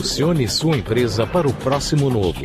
Posicione sua empresa para o próximo novo.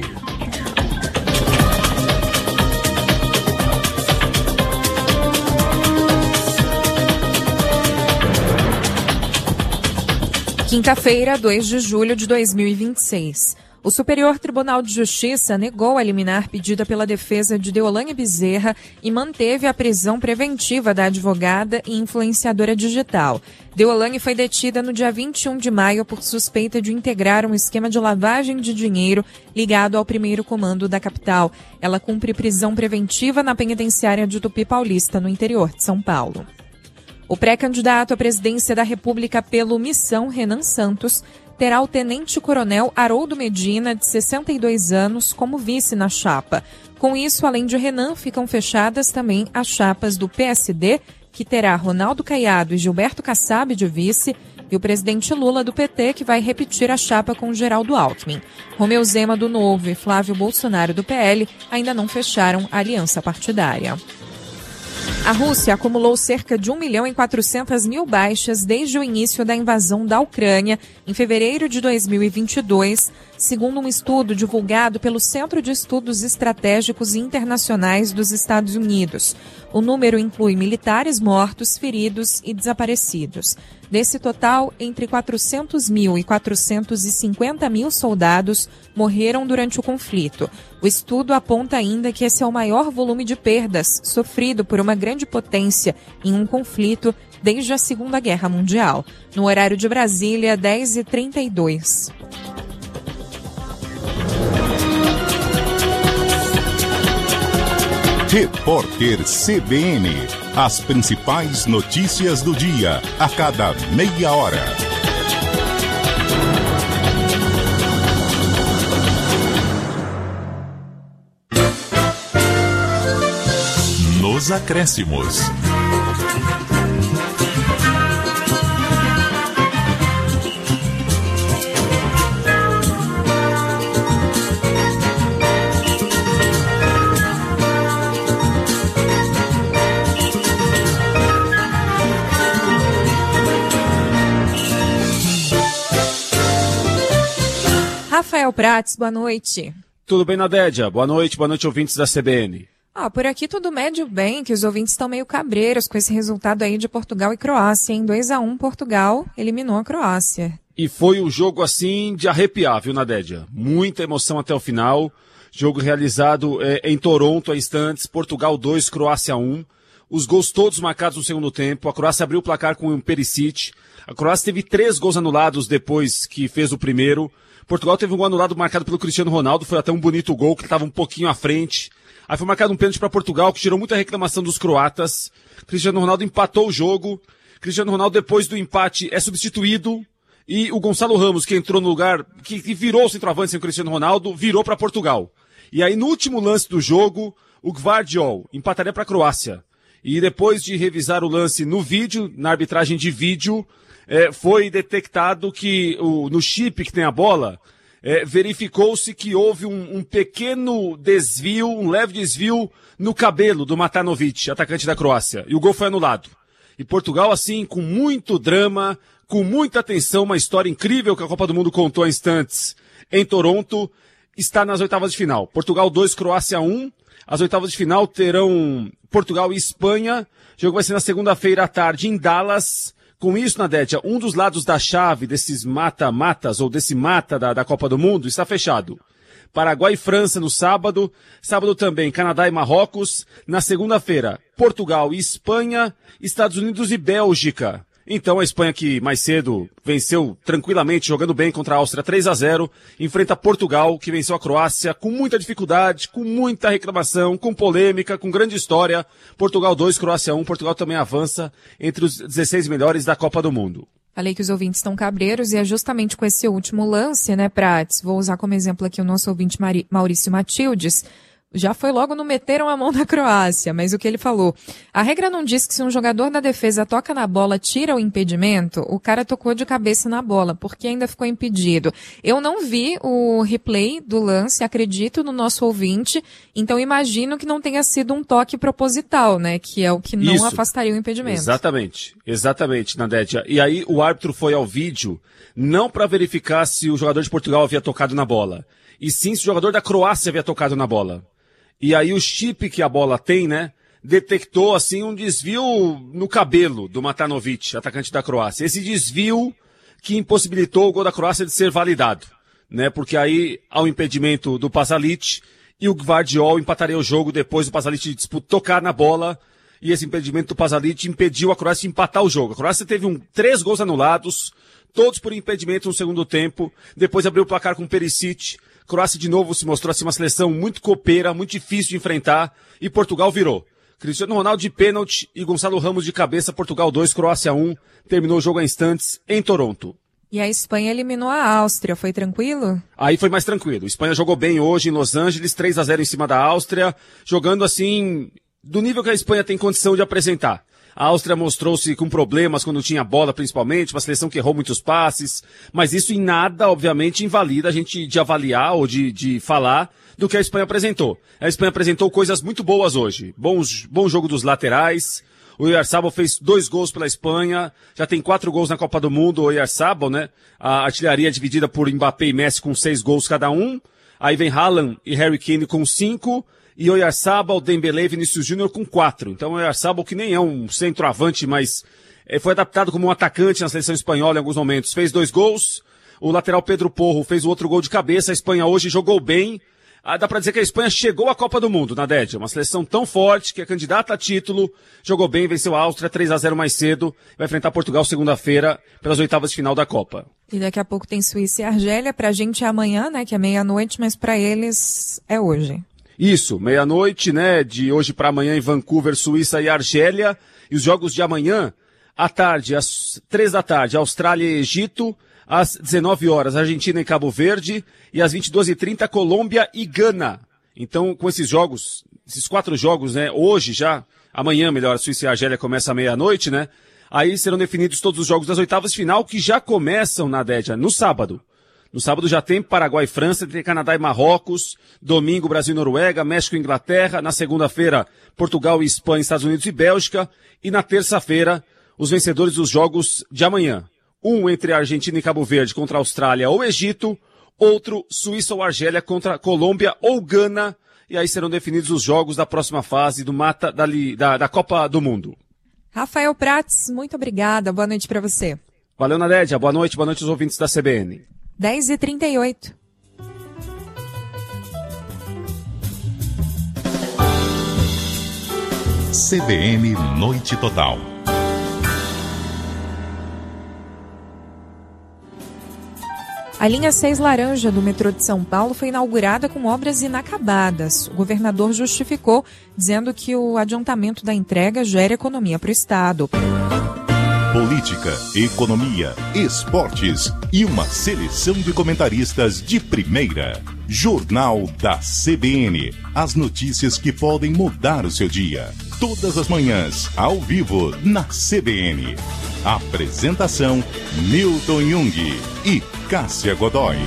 Quinta-feira, 2 de julho de 2026. O Superior Tribunal de Justiça negou a liminar pedida pela defesa de Deolane Bezerra e manteve a prisão preventiva da advogada e influenciadora digital. Deolane foi detida no dia 21 de maio por suspeita de integrar um esquema de lavagem de dinheiro ligado ao primeiro comando da capital. Ela cumpre prisão preventiva na penitenciária de Tupi Paulista, no interior de São Paulo. O pré-candidato à presidência da República pelo Missão, Renan Santos, terá o tenente-coronel Haroldo Medina, de 62 anos, como vice na chapa. Com isso, além de Renan, ficam fechadas também as chapas do PSD, que terá Ronaldo Caiado e Gilberto Kassab de vice, e o presidente Lula do PT, que vai repetir a chapa com Geraldo Alckmin. Romeu Zema do Novo e Flávio Bolsonaro do PL ainda não fecharam a aliança partidária. A Rússia acumulou cerca de 1.400.000 baixas desde o início da invasão da Ucrânia, em fevereiro de 2022, segundo um estudo divulgado pelo Centro de Estudos Estratégicos e Internacionais dos Estados Unidos. O número inclui militares mortos, feridos e desaparecidos. Desse total, entre 400.000 e 450.000 soldados morreram durante o conflito. O estudo aponta ainda que esse é o maior volume de perdas sofrido por uma grande potência em um conflito desde a Segunda Guerra Mundial. No horário de Brasília, 10h32. Repórter CBN. As principais notícias do dia, a cada meia hora. Nos acréscimos. Rafael Prates, boa noite. Tudo bem, Nadédia? Boa noite, ouvintes da CBN. Por aqui tudo médio bem, que os ouvintes estão meio cabreiros com esse resultado aí de Portugal e Croácia, em 2-1, Portugal eliminou a Croácia. E foi um jogo assim de arrepiar, viu, Nadédia? Muita emoção até o final, jogo realizado em Toronto há instantes, Portugal 2, Croácia 1, os gols todos marcados no segundo tempo, a Croácia abriu o placar com o Perisic, a Croácia teve 3 gols anulados depois que fez o primeiro, Portugal teve um gol anulado marcado pelo Cristiano Ronaldo, foi até um bonito gol, que ele estava um pouquinho à frente. Aí foi marcado um pênalti para Portugal, que gerou muita reclamação dos croatas. Cristiano Ronaldo empatou o jogo. Cristiano Ronaldo, depois do empate, é substituído. E o Gonçalo Ramos, que entrou no lugar, que virou o centroavante sem o Cristiano Ronaldo, virou para Portugal. E aí, no último lance do jogo, o Gvardiol empataria para a Croácia. E depois de revisar o lance no vídeo, na arbitragem de vídeo, foi detectado que no chip que tem a bola, verificou-se que houve um pequeno desvio, um leve desvio no cabelo do Matanovic, atacante da Croácia. E o gol foi anulado. E Portugal, assim, com muito drama, com muita atenção, uma história incrível que a Copa do Mundo contou há instantes em Toronto, está nas oitavas de final. Portugal 2, Croácia 1. As oitavas de final terão Portugal e Espanha. O jogo vai ser na segunda-feira à tarde em Dallas. Com isso, Nadédia, um dos lados da chave desses mata-matas, ou desse mata da Copa do Mundo, está fechado. Paraguai e França no sábado. Sábado também Canadá e Marrocos. Na segunda-feira, Portugal e Espanha. Estados Unidos e Bélgica. Então a Espanha, que mais cedo venceu tranquilamente, jogando bem contra a Áustria 3-0, enfrenta Portugal, que venceu a Croácia com muita dificuldade, com muita reclamação, com polêmica, com grande história. Portugal 2, Croácia 1. Portugal também avança entre os 16 melhores da Copa do Mundo. Falei que os ouvintes estão cabreiros e é justamente com esse último lance, né, Prates? Vou usar como exemplo aqui o nosso ouvinte Maurício Matildes. já foi logo no meteram a mão na Croácia, mas o que ele falou? A regra não diz que se um jogador da defesa toca na bola, tira o impedimento, o cara tocou de cabeça na bola, porque ainda ficou impedido. Eu não vi o replay do lance, acredito no nosso ouvinte, então imagino que não tenha sido um toque proposital, né, que é o que não afastaria o impedimento. Exatamente, Nadédia. E aí o árbitro foi ao vídeo, não para verificar se o jogador de Portugal havia tocado na bola, e sim se o jogador da Croácia havia tocado na bola. E aí o chip que a bola tem, né, detectou assim um desvio no cabelo do Matanovic, atacante da Croácia. Esse desvio que impossibilitou o gol da Croácia de ser validado, né, porque aí há o impedimento do Pasalic e o Gvardiol empataria o jogo depois do Pasalic tocar na bola, e esse impedimento do Pasalic impediu a Croácia de empatar o jogo. A Croácia teve 3 gols anulados, todos por impedimento no segundo tempo, depois abriu o placar com o Perisic. Croácia de novo se mostrou assim uma seleção muito copeira, muito difícil de enfrentar, e Portugal virou. Cristiano Ronaldo de pênalti e Gonçalo Ramos de cabeça, Portugal 2, Croácia 1, terminou o jogo a instantes em Toronto. E a Espanha eliminou a Áustria, foi tranquilo? Aí foi mais tranquilo. A Espanha jogou bem hoje em Los Angeles, 3-0 em cima da Áustria, jogando assim, do nível que a Espanha tem condição de apresentar. A Áustria mostrou-se com problemas quando tinha bola, principalmente, uma seleção que errou muitos passes, mas isso em nada, obviamente, invalida a gente de avaliar ou de falar do que a Espanha apresentou. A Espanha apresentou coisas muito boas hoje. Bom jogo dos laterais. O Oyarzabal fez 2 gols pela Espanha, já tem 4 gols na Copa do Mundo, o Oyarzabal, né? A artilharia dividida por Mbappé e Messi com 6 gols cada um. Aí vem Haaland e Harry Kane com 5. E Oyarzabal, Dembélé e Vinícius Júnior com 4. Então o Oyarzabal, que nem é um centroavante, mas foi adaptado como um atacante na seleção espanhola em alguns momentos, fez 2 gols. O lateral Pedro Porro fez o outro gol de cabeça. A Espanha hoje jogou bem. Dá pra dizer que a Espanha chegou à Copa do Mundo, Nadédia. Uma seleção tão forte que é candidata a título. Jogou bem, venceu a Áustria 3-0 mais cedo. Vai enfrentar Portugal segunda-feira pelas oitavas de final da Copa. E daqui a pouco tem Suíça e Argélia. Pra gente é amanhã, né, que é meia-noite, mas pra eles é hoje. Isso, meia-noite, né, de hoje para amanhã em Vancouver, Suíça e Argélia. E os jogos de amanhã, à tarde, às 3 da tarde, Austrália e Egito. Às 19 horas, Argentina e Cabo Verde. E às 22h30, Colômbia e Gana. Então, com esses jogos, esses 4 jogos, né, hoje já, amanhã, melhor, Suíça e Argélia começa à meia-noite, né? Aí serão definidos todos os jogos das oitavas de final, que já começam, Nadédia, no sábado. No sábado já tem Paraguai e França, tem Canadá e Marrocos, domingo Brasil e Noruega, México e Inglaterra, na segunda-feira Portugal e Espanha, Estados Unidos e Bélgica, e na terça-feira os vencedores dos jogos de amanhã. Um entre a Argentina e Cabo Verde contra a Austrália ou Egito, outro Suíça ou Argélia contra Colômbia ou Gana, e aí serão definidos os jogos da próxima fase da Copa do Mundo. Rafael Prats, muito obrigada, boa noite para você. Valeu, Nadédia, boa noite aos ouvintes da CBN. 10h38. CBN Noite Total. A linha 6 laranja do metrô de São Paulo foi inaugurada com obras inacabadas. O governador justificou, dizendo que o adiantamento da entrega gera economia para o Estado. Política, economia, esportes e uma seleção de comentaristas de primeira. Jornal da CBN. As notícias que podem mudar o seu dia. Todas as manhãs, ao vivo, na CBN. Apresentação, Milton Jung e Cássia Godoy.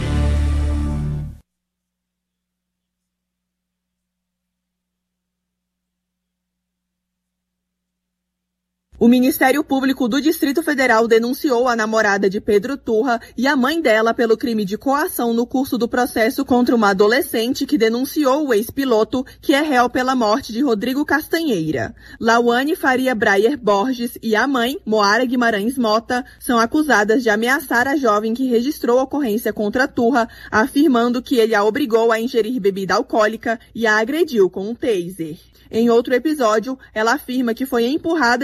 O Ministério Público do Distrito Federal denunciou a namorada de Pedro Turra e a mãe dela pelo crime de coação no curso do processo contra uma adolescente que denunciou o ex-piloto, que é réu pela morte de Rodrigo Castanheira. Lauane Faria Breyer Borges e a mãe, Moara Guimarães Mota, são acusadas de ameaçar a jovem que registrou a ocorrência contra Turra, afirmando que ele a obrigou a ingerir bebida alcoólica e a agrediu com um taser. Em outro episódio, ela afirma que foi empurrada de uma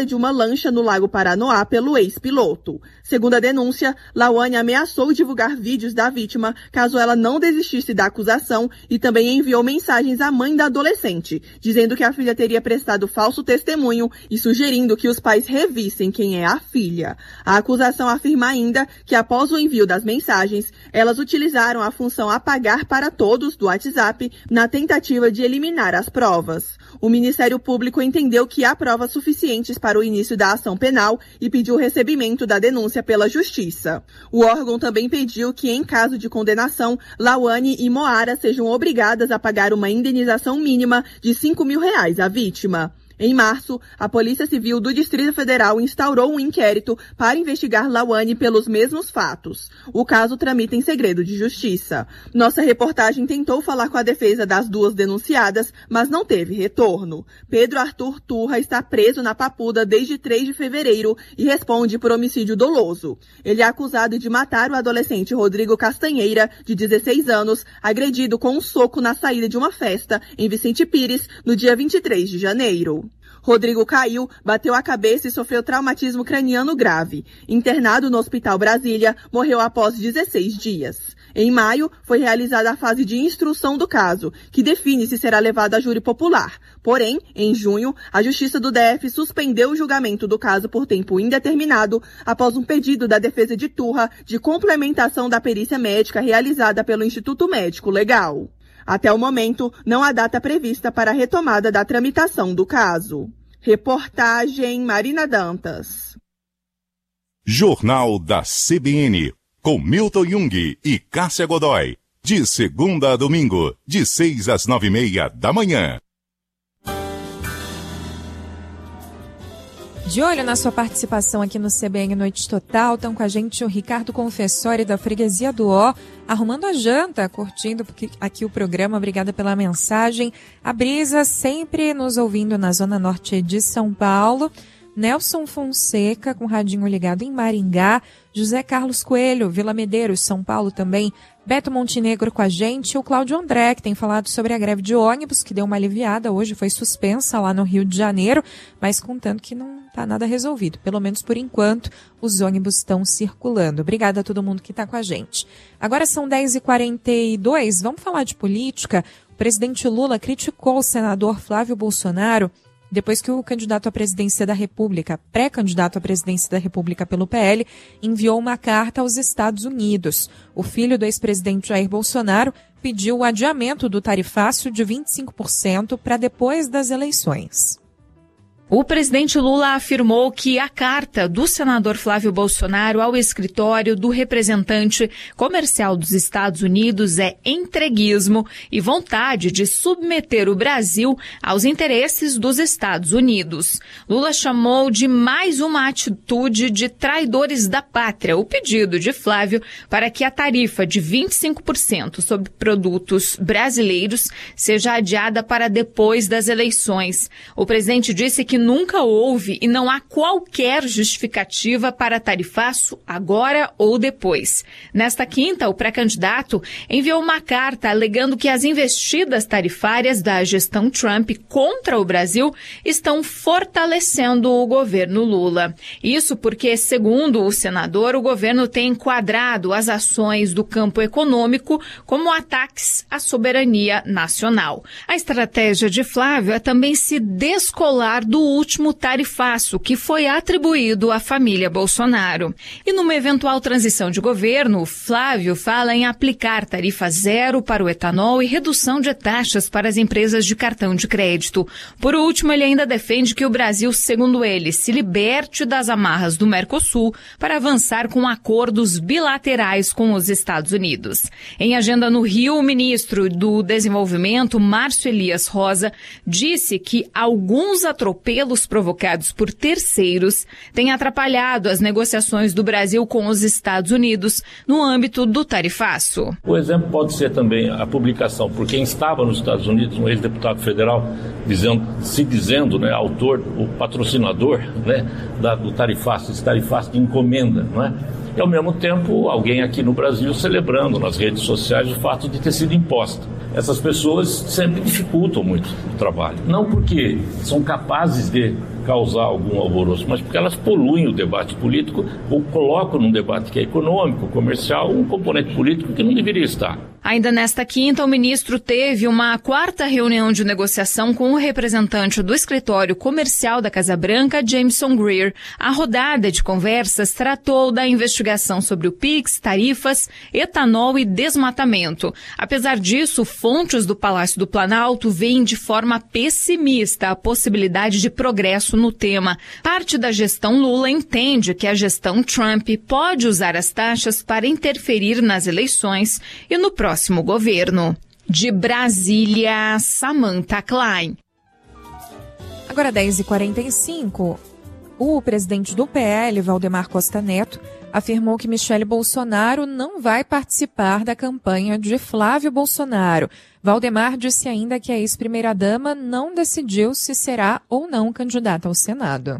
lancha no Lago Paranoá pelo ex-piloto. Segundo a denúncia, Lauane ameaçou divulgar vídeos da vítima caso ela não desistisse da acusação e também enviou mensagens à mãe da adolescente, dizendo que a filha teria prestado falso testemunho e sugerindo que os pais revissem quem é a filha. A acusação afirma ainda que após o envio das mensagens, elas utilizaram a função apagar para todos do WhatsApp na tentativa de eliminar as provas. O Ministério Público entendeu que há provas suficientes para o início da ação penal e pediu o recebimento da denúncia pela Justiça. O órgão também pediu que, em caso de condenação, Lauane e Moara sejam obrigadas a pagar uma indenização mínima de R$5 mil à vítima. Em março, a Polícia Civil do Distrito Federal instaurou um inquérito para investigar Lauane pelos mesmos fatos. O caso tramita em segredo de justiça. Nossa reportagem tentou falar com a defesa das duas denunciadas, mas não teve retorno. Pedro Arthur Turra está preso na Papuda desde 3 de fevereiro e responde por homicídio doloso. Ele é acusado de matar o adolescente Rodrigo Castanheira, de 16 anos, agredido com um soco na saída de uma festa em Vicente Pires, no dia 23 de janeiro. Rodrigo caiu, bateu a cabeça e sofreu traumatismo craniano grave. Internado no Hospital Brasília, morreu após 16 dias. Em maio, foi realizada a fase de instrução do caso, que define se será levado a júri popular. Porém, em junho, a Justiça do DF suspendeu o julgamento do caso por tempo indeterminado, após um pedido da defesa de Turra de complementação da perícia médica realizada pelo Instituto Médico Legal. Até o momento, não há data prevista para a retomada da tramitação do caso. Reportagem Marina Dantas. Jornal da CBN, com Milton Jung e Cássia Godoy. De segunda a domingo, de 6 às 9h30 da manhã. De olho na sua participação aqui no CBN Noite Total, estão com a gente o Ricardo Confessori da Freguesia do Ó, arrumando a janta, curtindo aqui o programa, obrigada pela mensagem. A Brisa sempre nos ouvindo na Zona Norte de São Paulo. Nelson Fonseca, com o radinho ligado em Maringá. José Carlos Coelho, Vila Medeiros, São Paulo também. Beto Montenegro com a gente. O Cláudio André, que tem falado sobre a greve de ônibus, que deu uma aliviada hoje, foi suspensa lá no Rio de Janeiro, mas contando que não está nada resolvido. Pelo menos por enquanto, os ônibus estão circulando. Obrigada a todo mundo que está com a gente. Agora são 10h42, vamos falar de política. O presidente Lula criticou o senador Flávio Bolsonaro depois que o candidato à presidência da República, pré-candidato à presidência da República pelo PL, enviou uma carta aos Estados Unidos. O filho do ex-presidente Jair Bolsonaro pediu o adiamento do tarifácio de 25% para depois das eleições. O presidente Lula afirmou que a carta do senador Flávio Bolsonaro ao escritório do representante comercial dos Estados Unidos é entreguismo e vontade de submeter o Brasil aos interesses dos Estados Unidos. Lula chamou de mais uma atitude de traidores da pátria o pedido de Flávio para que a tarifa de 25% sobre produtos brasileiros seja adiada para depois das eleições. O presidente disse que nunca houve e não há qualquer justificativa para tarifaço agora ou depois. Nesta quinta, o pré-candidato enviou uma carta alegando que as investidas tarifárias da gestão Trump contra o Brasil estão fortalecendo o governo Lula. Isso porque, segundo o senador, o governo tem enquadrado as ações do campo econômico como ataques à soberania nacional. A estratégia de Flávio é também se descolar do último tarifaço que foi atribuído à família Bolsonaro. E numa eventual transição de governo, Flávio fala em aplicar tarifa zero para o etanol e redução de taxas para as empresas de cartão de crédito. Por último, ele ainda defende que o Brasil, segundo ele, se liberte das amarras do Mercosul para avançar com acordos bilaterais com os Estados Unidos. Em agenda no Rio, o ministro do Desenvolvimento, Márcio Elias Rosa, disse que alguns atropelos provocados por terceiros têm atrapalhado as negociações do Brasil com os Estados Unidos no âmbito do tarifaço. O exemplo pode ser também a publicação por quem estava nos Estados Unidos, um ex-deputado federal, dizendo, autor, o patrocinador, do tarifaço, esse tarifaço de encomenda, não é? E, ao mesmo tempo, alguém aqui no Brasil celebrando nas redes sociais o fato de ter sido imposta. Essas pessoas sempre dificultam muito o trabalho. Não porque são capazes de causar algum alvoroço, mas porque elas poluem o debate político ou colocam num debate que é econômico, comercial, um componente político que não deveria estar. Ainda nesta quinta, o ministro teve uma quarta reunião de negociação com o representante do escritório comercial da Casa Branca, Jameson Greer. A rodada de conversas tratou da investigação sobre o PIX, tarifas, etanol e desmatamento. Apesar disso, fontes do Palácio do Planalto veem de forma pessimista a possibilidade de progresso no tema. Parte da gestão Lula entende que a gestão Trump pode usar as taxas para interferir nas eleições e no próximo governo. De Brasília, Samantha Klein. Agora 10h45, o presidente do PL, Valdemar Costa Neto, afirmou que Michele Bolsonaro não vai participar da campanha de Flávio Bolsonaro. Valdemar disse ainda que a ex-primeira-dama não decidiu se será ou não candidata ao Senado.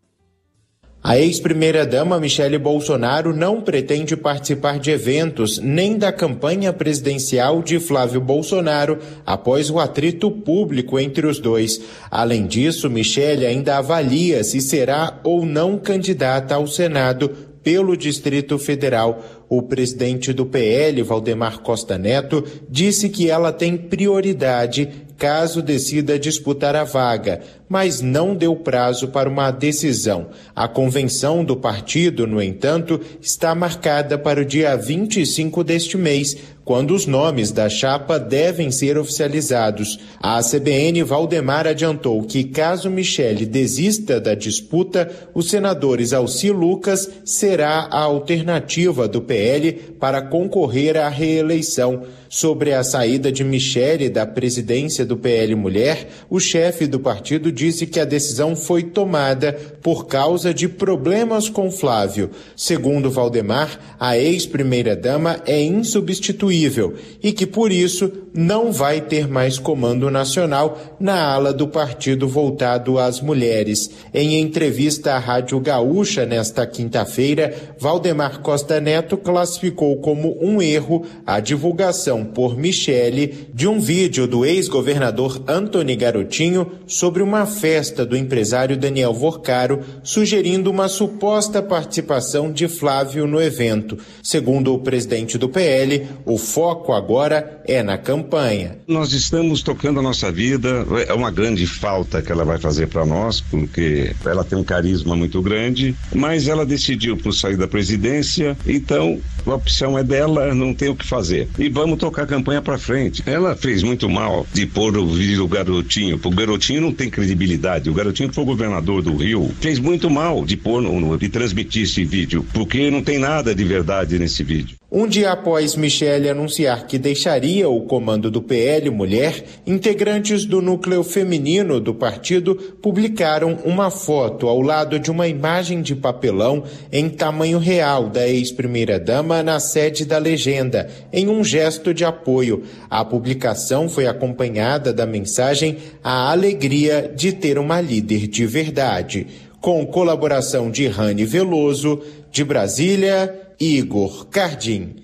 A ex-primeira-dama Michele Bolsonaro não pretende participar de eventos nem da campanha presidencial de Flávio Bolsonaro após o atrito público entre os dois. Além disso, Michele ainda avalia se será ou não candidata ao Senado pelo Distrito Federal. O presidente do PL, Valdemar Costa Neto, disse que ela tem prioridade caso decida disputar a vaga, mas não deu prazo para uma decisão. A convenção do partido, no entanto, está marcada para o dia 25 deste mês, quando os nomes da chapa devem ser oficializados. A CBN Valdemar adiantou que, caso Michele desista da disputa, os senadores Alci Lucas será a alternativa do PL para concorrer à reeleição. Sobre a saída de Michele da presidência do PL Mulher, o chefe do partido disse que a decisão foi tomada por causa de problemas com Flávio. Segundo Valdemar, a ex-primeira-dama é insubstituível e que, por isso, não vai ter mais comando nacional na ala do partido voltado às mulheres. Em entrevista à Rádio Gaúcha nesta quinta-feira, Valdemar Costa Neto classificou como um erro a divulgação por Michele de um vídeo do ex-governador Antony Garotinho sobre uma festa do empresário Daniel Vorcaro, sugerindo uma suposta participação de Flávio no evento. Segundo o presidente do PL, o foco agora é na campanha. Nós estamos tocando a nossa vida, é uma grande falta que ela vai fazer para nós, porque ela tem um carisma muito grande, mas ela decidiu por sair da presidência, então a opção é dela, não tem o que fazer. E vamos tocar a campanha para frente. Ela fez muito mal de pôr o vídeo do Garotinho, porque o Garotinho não tem credibilidade. O Garotinho que foi governador do Rio fez muito mal de pôr, de transmitir esse vídeo, porque não tem nada de verdade nesse vídeo. Um dia após Michele anunciar que deixaria o comando do PL Mulher, integrantes do núcleo feminino do partido publicaram uma foto ao lado de uma imagem de papelão em tamanho real da ex-primeira-dama na sede da legenda, em um gesto de apoio. A publicação foi acompanhada da mensagem "A alegria de ter uma líder de verdade", com colaboração de Rani Veloso. De Brasília, Igor Cardim.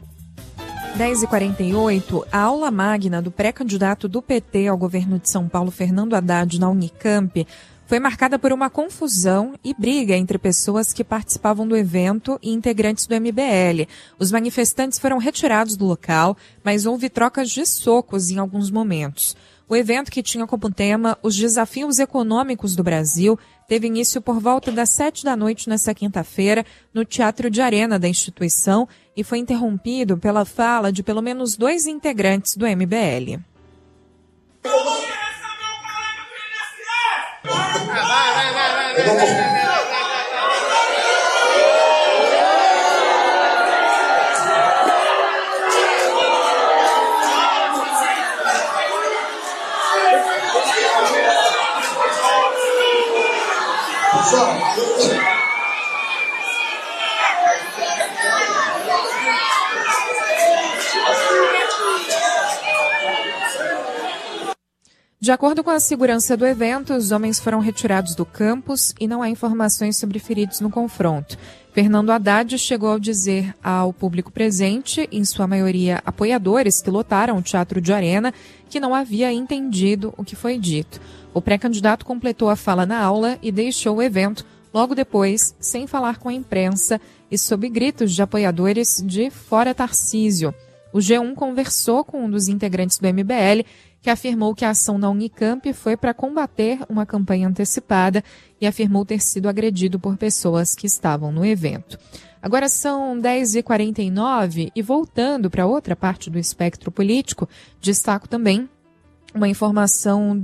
10h48, a aula magna do pré-candidato do PT ao governo de São Paulo, Fernando Haddad, na Unicamp, foi marcada por uma confusão e briga entre pessoas que participavam do evento e integrantes do MBL. Os manifestantes foram retirados do local, mas houve trocas de socos em alguns momentos. O evento, que tinha como tema os desafios econômicos do Brasil, teve início por volta das 19h nesta quinta-feira no Teatro de Arena da instituição e foi interrompido pela fala de pelo menos 2 integrantes do MBL. De acordo com a segurança do evento, os homens foram retirados do campus e não há informações sobre feridos no confronto. Fernando Haddad chegou a dizer ao público presente, em sua maioria apoiadores que lotaram o Teatro de Arena, que não havia entendido o que foi dito. O pré-candidato completou a fala na aula e deixou o evento logo depois, sem falar com a imprensa e sob gritos de apoiadores de Fora Tarcísio. O G1 conversou com um dos integrantes do MBL, que afirmou que a ação na Unicamp foi para combater uma campanha antecipada e afirmou ter sido agredido por pessoas que estavam no evento. Agora são 10h49 e voltando para outra parte do espectro político, destaco também uma informação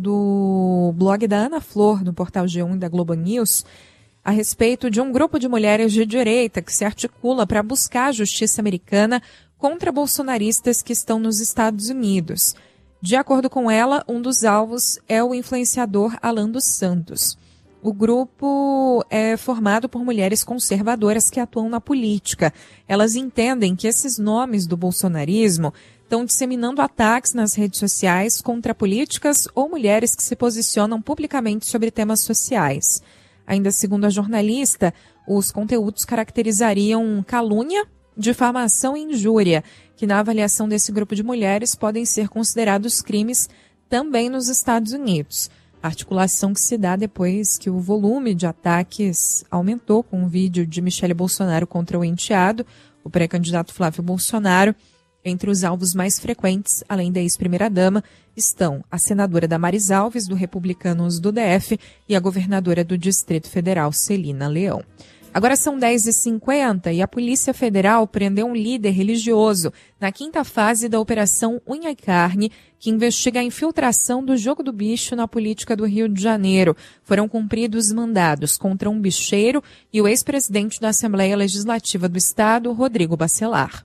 do blog da Ana Flor, no portal G1 e da Globo News, a respeito de um grupo de mulheres de direita que se articula para buscar a justiça americana contra bolsonaristas que estão nos Estados Unidos. De acordo com ela, um dos alvos é o influenciador Alan dos Santos. O grupo é formado por mulheres conservadoras que atuam na política. Elas entendem que esses nomes do bolsonarismo estão disseminando ataques nas redes sociais contra políticas ou mulheres que se posicionam publicamente sobre temas sociais. Ainda segundo a jornalista, os conteúdos caracterizariam calúnia, difamação e injúria, que na avaliação desse grupo de mulheres podem ser considerados crimes também nos Estados Unidos. A articulação que se dá depois que o volume de ataques aumentou com o vídeo de Michele Bolsonaro contra o enteado, o pré-candidato Flávio Bolsonaro. Entre os alvos mais frequentes, além da ex-primeira-dama, estão a senadora Damares Alves, do Republicanos do DF, e a governadora do Distrito Federal, Celina Leão. Agora são 10h50 e a Polícia Federal prendeu um líder religioso na quinta fase da Operação Unha e Carne, que investiga a infiltração do jogo do bicho na política do Rio de Janeiro. Foram cumpridos mandados contra um bicheiro e o ex-presidente da Assembleia Legislativa do Estado, Rodrigo Bacelar.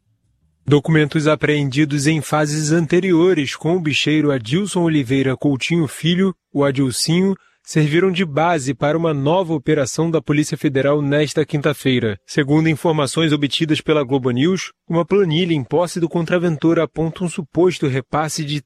Documentos apreendidos em fases anteriores com o bicheiro Adilson Oliveira Coutinho Filho, o Adilcinho, serviram de base para uma nova operação da Polícia Federal nesta quinta-feira. Segundo informações obtidas pela Globo News, uma planilha em posse do contraventor aponta um suposto repasse de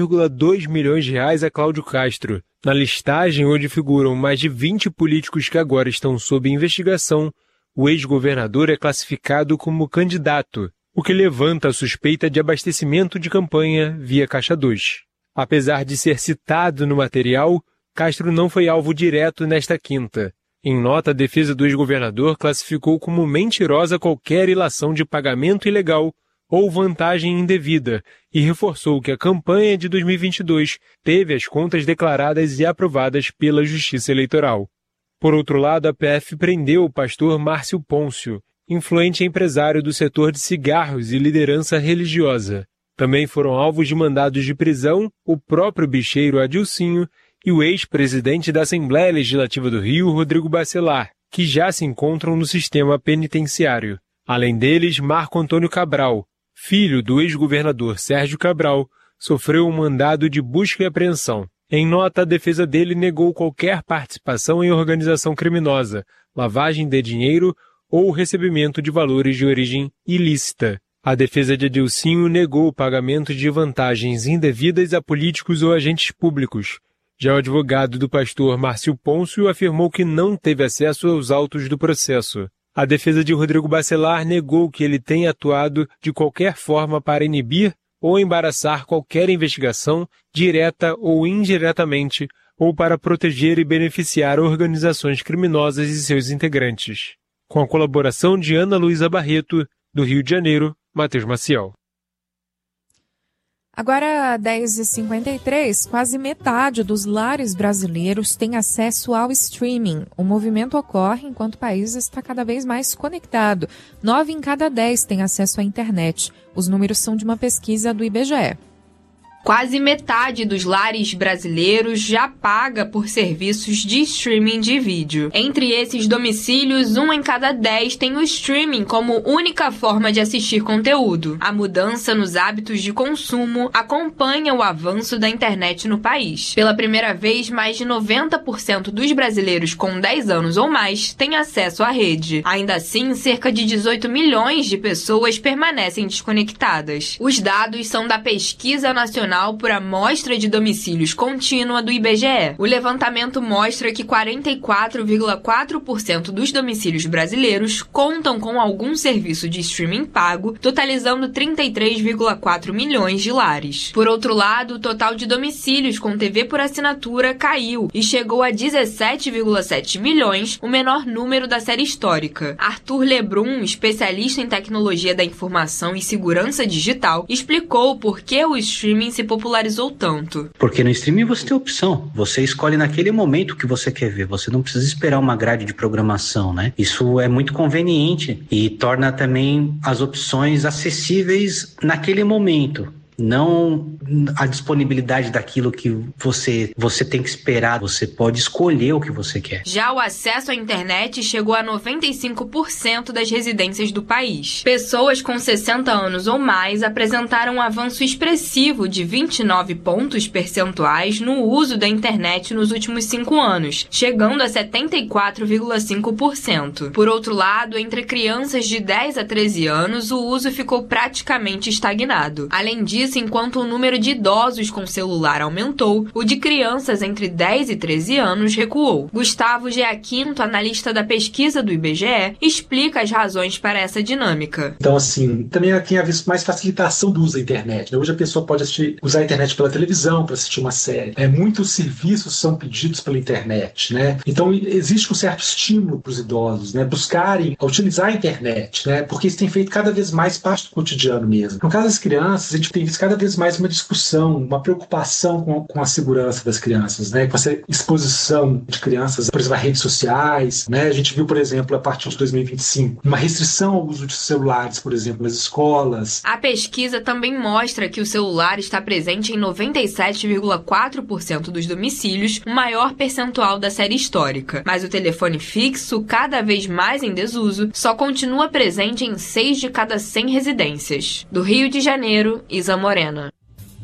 3,2 milhões de reais a Cláudio Castro. Na listagem, onde figuram mais de 20 políticos que agora estão sob investigação, o ex-governador é classificado como candidato, o que levanta a suspeita de abastecimento de campanha via Caixa 2. Apesar de ser citado no material, Castro não foi alvo direto nesta quinta. Em nota, a defesa do ex-governador classificou como mentirosa qualquer ilação de pagamento ilegal ou vantagem indevida e reforçou que a campanha de 2022 teve as contas declaradas e aprovadas pela Justiça Eleitoral. Por outro lado, a PF prendeu o pastor Márcio Pôncio, influente empresário do setor de cigarros e liderança religiosa. Também foram alvos de mandados de prisão o próprio bicheiro Adilcinho e o ex-presidente da Assembleia Legislativa do Rio, Rodrigo Bacelar, que já se encontram no sistema penitenciário. Além deles, Marco Antônio Cabral, filho do ex-governador Sérgio Cabral, sofreu um mandado de busca e apreensão. Em nota, a defesa dele negou qualquer participação em organização criminosa, lavagem de dinheiro ou recebimento de valores de origem ilícita. A defesa de Adilcinho negou o pagamento de vantagens indevidas a políticos ou agentes públicos. Já o advogado do pastor Márcio Pôncio afirmou que não teve acesso aos autos do processo. A defesa de Rodrigo Bacelar negou que ele tenha atuado de qualquer forma para inibir ou embaraçar qualquer investigação, direta ou indiretamente, ou para proteger e beneficiar organizações criminosas e seus integrantes. Com a colaboração de Ana Luísa Barreto, do Rio de Janeiro, Matheus Maciel. Agora, 10h53, quase metade dos lares brasileiros tem acesso ao streaming. O movimento ocorre enquanto o país está cada vez mais conectado. 9 em cada 10 têm acesso à internet. Os números são de uma pesquisa do IBGE. Quase metade dos lares brasileiros já paga por serviços de streaming de vídeo. Entre esses domicílios, 1 em cada 10 tem o streaming como única forma de assistir conteúdo. A mudança nos hábitos de consumo acompanha o avanço da internet no país. Pela primeira vez, mais de 90% dos brasileiros com 10 anos ou mais têm acesso à rede. Ainda assim, cerca de 18 milhões de pessoas permanecem desconectadas. Os dados são da Pesquisa Nacional nacional por amostra de domicílios contínua do IBGE. O levantamento mostra que 44,4% dos domicílios brasileiros contam com algum serviço de streaming pago, totalizando 33,4 milhões de lares. Por outro lado, o total de domicílios com TV por assinatura caiu e chegou a 17,7 milhões, o menor número da série histórica. Arthur Lebrun, especialista em tecnologia da informação e segurança digital, explicou por que o streaming se popularizou tanto. Porque no streaming você tem opção, você escolhe naquele momento o que você quer ver, você não precisa esperar uma grade de programação, né? Isso é muito conveniente e torna também as opções acessíveis naquele momento. Não a disponibilidade daquilo que você tem que esperar, você pode escolher o que você quer. Já o acesso à internet chegou a 95% das residências do país. Pessoas com 60 anos ou mais apresentaram um avanço expressivo de 29 pontos percentuais no uso da internet nos últimos 5 anos, chegando a 74,5%. Por outro lado, entre crianças de 10 a 13 anos, o uso ficou praticamente estagnado. Além disso, enquanto o número de idosos com celular aumentou, o de crianças entre 10 e 13 anos recuou. Gustavo Giaquinto, analista da pesquisa do IBGE, explica as razões para essa dinâmica. Então, assim, também tem havido mais facilitação do uso da internet, né? Hoje a pessoa pode usar a internet pela televisão para assistir uma série. Muitos serviços são pedidos pela internet, né? Então, existe um certo estímulo para os idosos, né? Buscarem utilizar a internet, né? Porque isso tem feito cada vez mais parte do cotidiano mesmo. No caso das crianças, a gente tem visto cada vez mais uma discussão, uma preocupação com a segurança das crianças, né? Com essa exposição de crianças, por exemplo, a redes sociais, né? A gente viu, por exemplo, a partir de 2025, uma restrição ao uso de celulares, por exemplo, nas escolas. A pesquisa também mostra que o celular está presente em 97,4% dos domicílios, o maior percentual da série histórica. Mas o telefone fixo, cada vez mais em desuso, só continua presente em 6 de cada 100 residências. Do Rio de Janeiro, Isa Morena.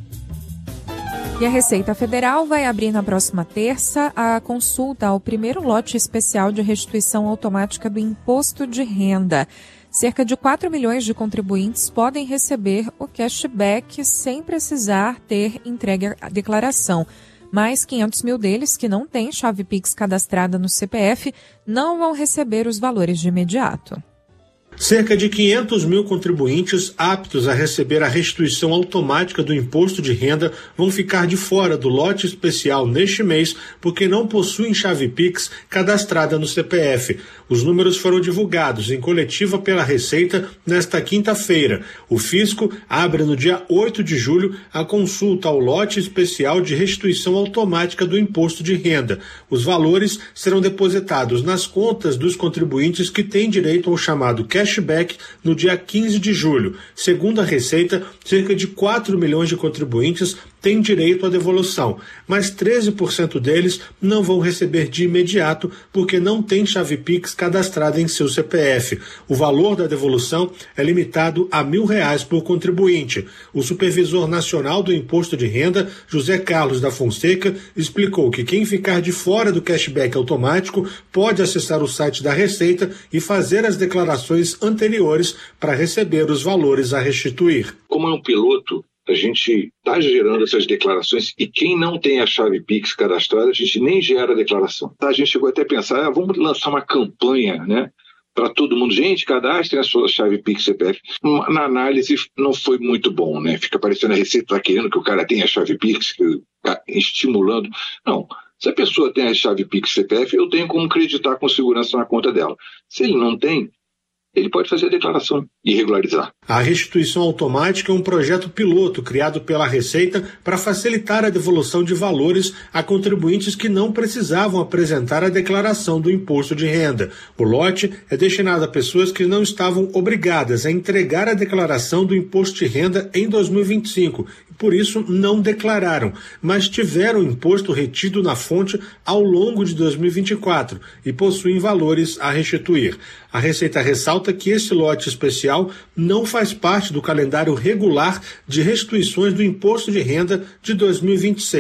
E a Receita Federal vai abrir na próxima terça a consulta ao primeiro lote especial de restituição automática do imposto de renda. Cerca de 4 milhões de contribuintes podem receber o cashback sem precisar ter entregue a declaração. Mas 500 mil deles, que não têm chave Pix cadastrada no CPF, não vão receber os valores de imediato. Cerca de 500 mil contribuintes aptos a receber a restituição automática do imposto de renda vão ficar de fora do lote especial neste mês porque não possuem chave Pix cadastrada no CPF. Os números foram divulgados em coletiva pela Receita nesta quinta-feira. O fisco abre no dia 8 de julho a consulta ao lote especial de restituição automática do imposto de renda. Os valores serão depositados nas contas dos contribuintes que têm direito ao chamado cashback no dia 15 de julho. Segundo a Receita, cerca de 4 milhões de contribuintes têm direito à devolução, mas 13% deles não vão receber de imediato porque não tem chave Pix cadastrada em seu CPF. O valor da devolução é limitado a R$1.000 por contribuinte. O supervisor nacional do imposto de renda, José Carlos da Fonseca, explicou que quem ficar de fora do cashback automático pode acessar o site da Receita e fazer as declarações anteriores para receber os valores a restituir. Como é um piloto, a gente está gerando essas declarações e quem não tem a chave Pix cadastrada, a gente nem gera a declaração. A gente chegou até a pensar, vamos lançar uma campanha, né? Para todo mundo, gente, cadastrem a sua chave Pix CPF. Na análise não foi muito bom, né? Fica parecendo a Receita tá querendo que o cara tenha a chave Pix, estimulando. Não, se a pessoa tem a chave Pix CPF, eu tenho como acreditar com segurança na conta dela. Se ele não tem, ele pode fazer a declaração e regularizar. A restituição automática é um projeto piloto criado pela Receita para facilitar a devolução de valores a contribuintes que não precisavam apresentar a declaração do imposto de renda. O lote é destinado a pessoas que não estavam obrigadas a entregar a declaração do imposto de renda em 2025 e, por isso, não declararam, mas tiveram o imposto retido na fonte ao longo de 2024 e possuem valores a restituir. A Receita ressalta que esse lote especial não faz parte do calendário regular de restituições do imposto de renda de 2026.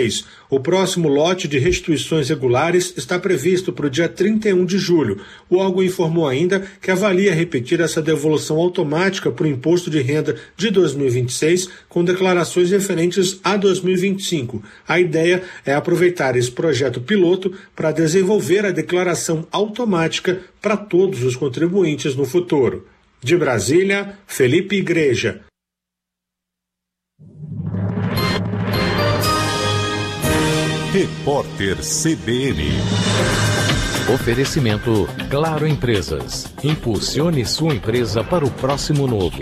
O próximo lote de restituições regulares está previsto para o dia 31 de julho. O órgão informou ainda que avalia repetir essa devolução automática para o imposto de renda de 2026 com declarações referentes a 2025. A ideia é aproveitar esse projeto piloto para desenvolver a declaração automática para todos os contribuintes no futuro. De Brasília, Felipe Igreja. Repórter CBN. Oferecimento Claro Empresas. Impulsione sua empresa para o próximo novo.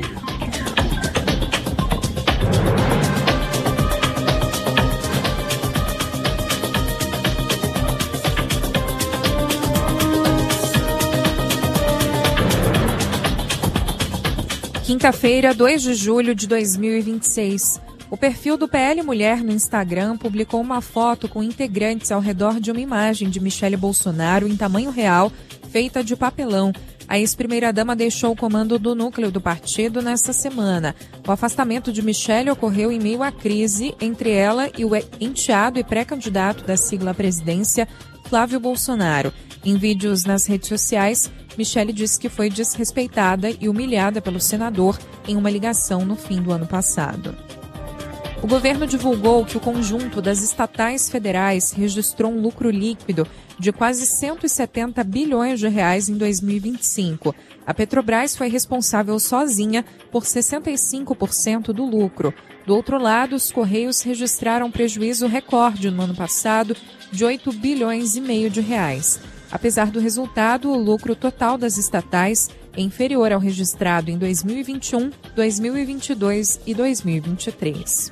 Quinta-feira, 2 de julho de 2026. O perfil do PL Mulher no Instagram publicou uma foto com integrantes ao redor de uma imagem de Michele Bolsonaro em tamanho real, feita de papelão. A ex-primeira-dama deixou o comando do núcleo do partido nesta semana. O afastamento de Michele ocorreu em meio à crise entre ela e o enteado e pré-candidato da sigla à presidência, Flávio Bolsonaro. Em vídeos nas redes sociais, Michele disse que foi desrespeitada e humilhada pelo senador em uma ligação no fim do ano passado. O governo divulgou que o conjunto das estatais federais registrou um lucro líquido de quase 170 bilhões de reais em 2025. A Petrobras foi responsável sozinha por 65% do lucro. Do outro lado, os Correios registraram prejuízo recorde no ano passado de 8 bilhões e meio de reais. Apesar do resultado, o lucro total das estatais é inferior ao registrado em 2021, 2022 e 2023.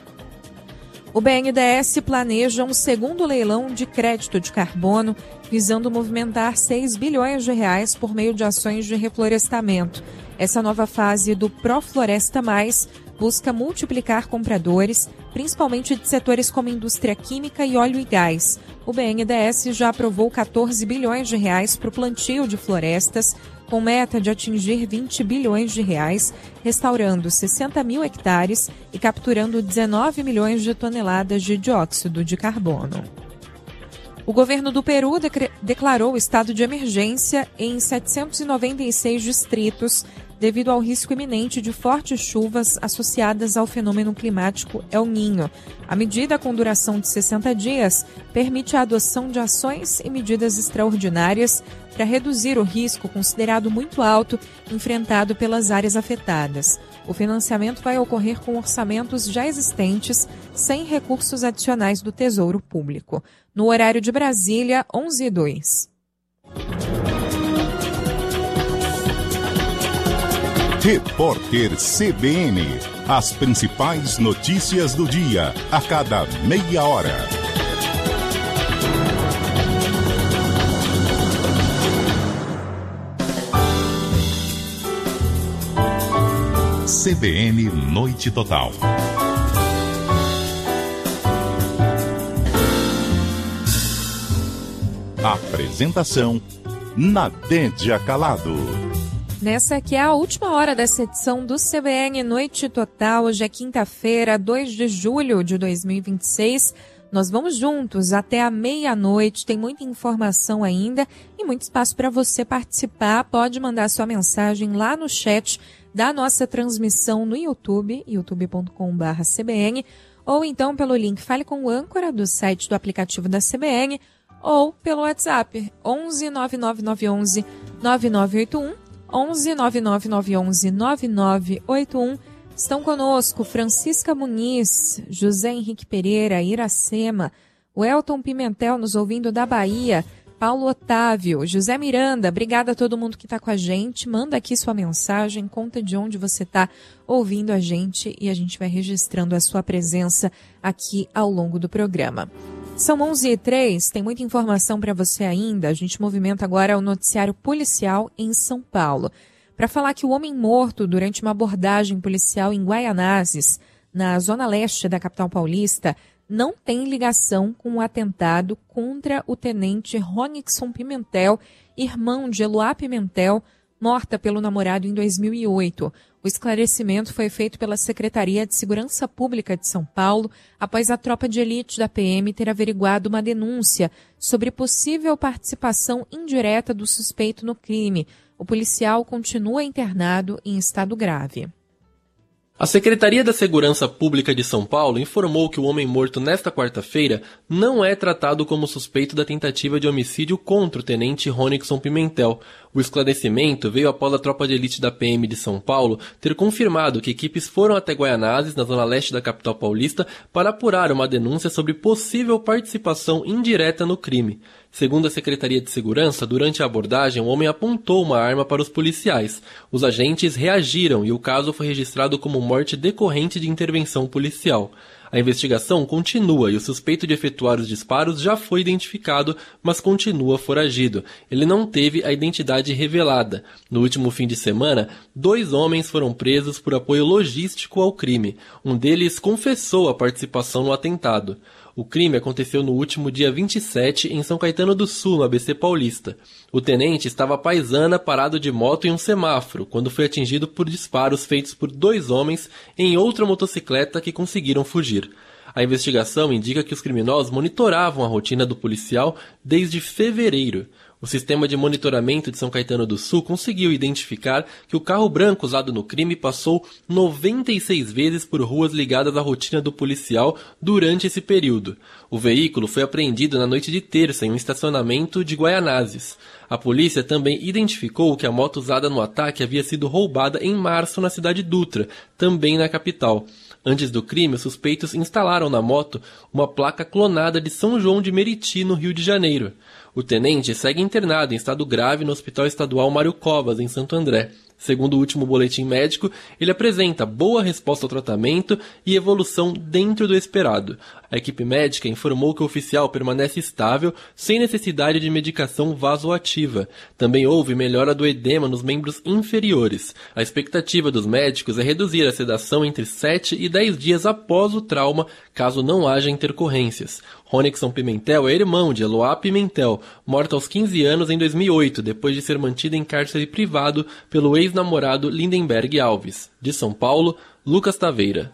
O BNDES planeja um segundo leilão de crédito de carbono, visando movimentar 6 bilhões de reais por meio de ações de reflorestamento. Essa nova fase do Profloresta Mais busca multiplicar compradores, principalmente de setores como indústria química e óleo e gás. O BNDES já aprovou 14 bilhões de reais para o plantio de florestas, com meta de atingir 20 bilhões de reais, restaurando 60 mil hectares e capturando 19 milhões de toneladas de dióxido de carbono. O governo do Peru declarou estado de emergência em 796 distritos devido ao risco iminente de fortes chuvas associadas ao fenômeno climático El Niño. A medida, com duração de 60 dias, permite a adoção de ações e medidas extraordinárias para reduzir o risco considerado muito alto enfrentado pelas áreas afetadas. O financiamento vai ocorrer com orçamentos já existentes, sem recursos adicionais do Tesouro Público. No horário de Brasília, 11h02. Repórter CBN. As principais notícias do dia, a cada meia hora. CBN Noite Total. Apresentação: Nadédia Calado. Nessa aqui é a última hora dessa edição do CBN Noite Total. Hoje é quinta-feira, 2 de julho de 2026. Nós vamos juntos até a meia-noite. Tem muita informação ainda e muito espaço para você participar. Pode mandar sua mensagem lá no chat da nossa transmissão no YouTube, youtube.com/CBN, ou então pelo link Fale com o âncora do site do aplicativo da CBN, ou pelo WhatsApp 11 99911 9981. 11 99911 9981. Estão conosco Francisca Muniz, José Henrique Pereira, Iracema, o Elton Pimentel nos ouvindo da Bahia, Paulo Otávio, José Miranda. Obrigada a todo mundo que está com a gente. Manda aqui sua mensagem, conta de onde você está ouvindo a gente e a gente vai registrando a sua presença aqui ao longo do programa. São 11h03, tem muita informação para você ainda. A gente movimenta agora o noticiário policial em São Paulo. Para falar que o homem morto durante uma abordagem policial em Guaianazes, na zona leste da capital paulista, não tem ligação com o atentado contra o tenente Ronixon Pimentel, irmão de Eloá Pimentel, morta pelo namorado em 2008. O esclarecimento foi feito pela Secretaria de Segurança Pública de São Paulo após a tropa de elite da PM ter averiguado uma denúncia sobre possível participação indireta do suspeito no crime. O policial continua internado em estado grave. A Secretaria da Segurança Pública de São Paulo informou que o homem morto nesta quarta-feira não é tratado como suspeito da tentativa de homicídio contra o tenente Ronixon Pimentel. O esclarecimento veio após a tropa de elite da PM de São Paulo ter confirmado que equipes foram até Guaianazes, na zona leste da capital paulista, para apurar uma denúncia sobre possível participação indireta no crime. Segundo a Secretaria de Segurança, durante a abordagem, o homem apontou uma arma para os policiais. Os agentes reagiram e o caso foi registrado como morte decorrente de intervenção policial. A investigação continua e o suspeito de efetuar os disparos já foi identificado, mas continua foragido. Ele não teve a identidade revelada. No último fim de semana, 2 homens foram presos por apoio logístico ao crime. Um deles confessou a participação no atentado. O crime aconteceu no último dia 27 em São Caetano do Sul, no ABC Paulista. O tenente estava à paisana parado de moto em um semáforo, quando foi atingido por disparos feitos por 2 homens em outra motocicleta que conseguiram fugir. A investigação indica que os criminosos monitoravam a rotina do policial desde fevereiro. O sistema de monitoramento de São Caetano do Sul conseguiu identificar que o carro branco usado no crime passou 96 vezes por ruas ligadas à rotina do policial durante esse período. O veículo foi apreendido na noite de terça em um estacionamento de Guaianazes. A polícia também identificou que a moto usada no ataque havia sido roubada em março na cidade Dutra, também na capital. Antes do crime, os suspeitos instalaram na moto uma placa clonada de São João de Meriti, no Rio de Janeiro. O tenente segue internado em estado grave no Hospital Estadual Mário Covas, em Santo André. Segundo o último boletim médico, ele apresenta boa resposta ao tratamento e evolução dentro do esperado. A equipe médica informou que o oficial permanece estável, sem necessidade de medicação vasoativa. Também houve melhora do edema nos membros inferiores. A expectativa dos médicos é reduzir a sedação entre 7 e 10 dias após o trauma, caso não haja intercorrências. Ronixon Pimentel é irmão de Eloá Pimentel, morta aos 15 anos em 2008, depois de ser mantida em cárcere privado pelo ex-namorado Lindenberg Alves. De São Paulo, Lucas Taveira.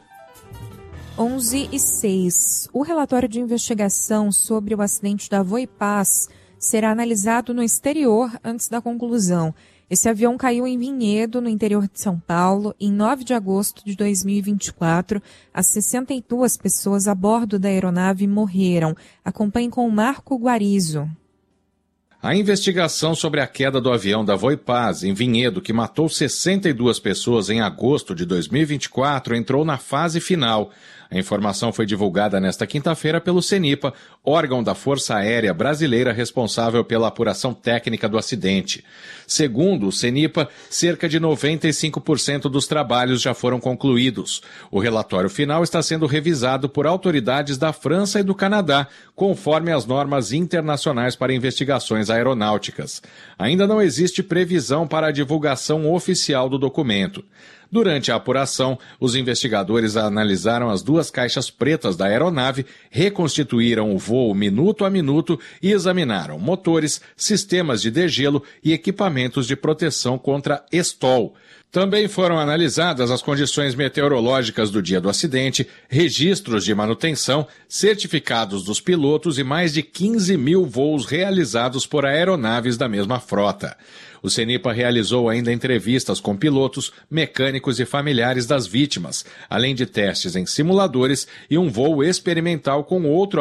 11h06. O relatório de investigação sobre o acidente da Voipaz será analisado no exterior antes da conclusão. Esse avião caiu em Vinhedo, no interior de São Paulo, em 9 de agosto de 2024. As 62 pessoas a bordo da aeronave morreram. Acompanhe com o Marco Guarizo. A investigação sobre a queda do avião da Voipaz, em Vinhedo, que matou 62 pessoas em agosto de 2024, entrou na fase final. A informação foi divulgada nesta quinta-feira pelo CENIPA, órgão da Força Aérea Brasileira responsável pela apuração técnica do acidente. Segundo o CENIPA, cerca de 95% dos trabalhos já foram concluídos. O relatório final está sendo revisado por autoridades da França e do Canadá, conforme as normas internacionais para investigações aeronáuticas. Ainda não existe previsão para a divulgação oficial do documento. Durante a apuração, os investigadores analisaram as 2 caixas pretas da aeronave, reconstituíram o voo minuto a minuto e examinaram motores, sistemas de degelo e equipamentos de proteção contra estol. Também foram analisadas as condições meteorológicas do dia do acidente, registros de manutenção, certificados dos pilotos e mais de 15 mil voos realizados por aeronaves da mesma frota. O CENIPA realizou ainda entrevistas com pilotos, mecânicos e familiares das vítimas, além de testes em simuladores e um voo experimental com outro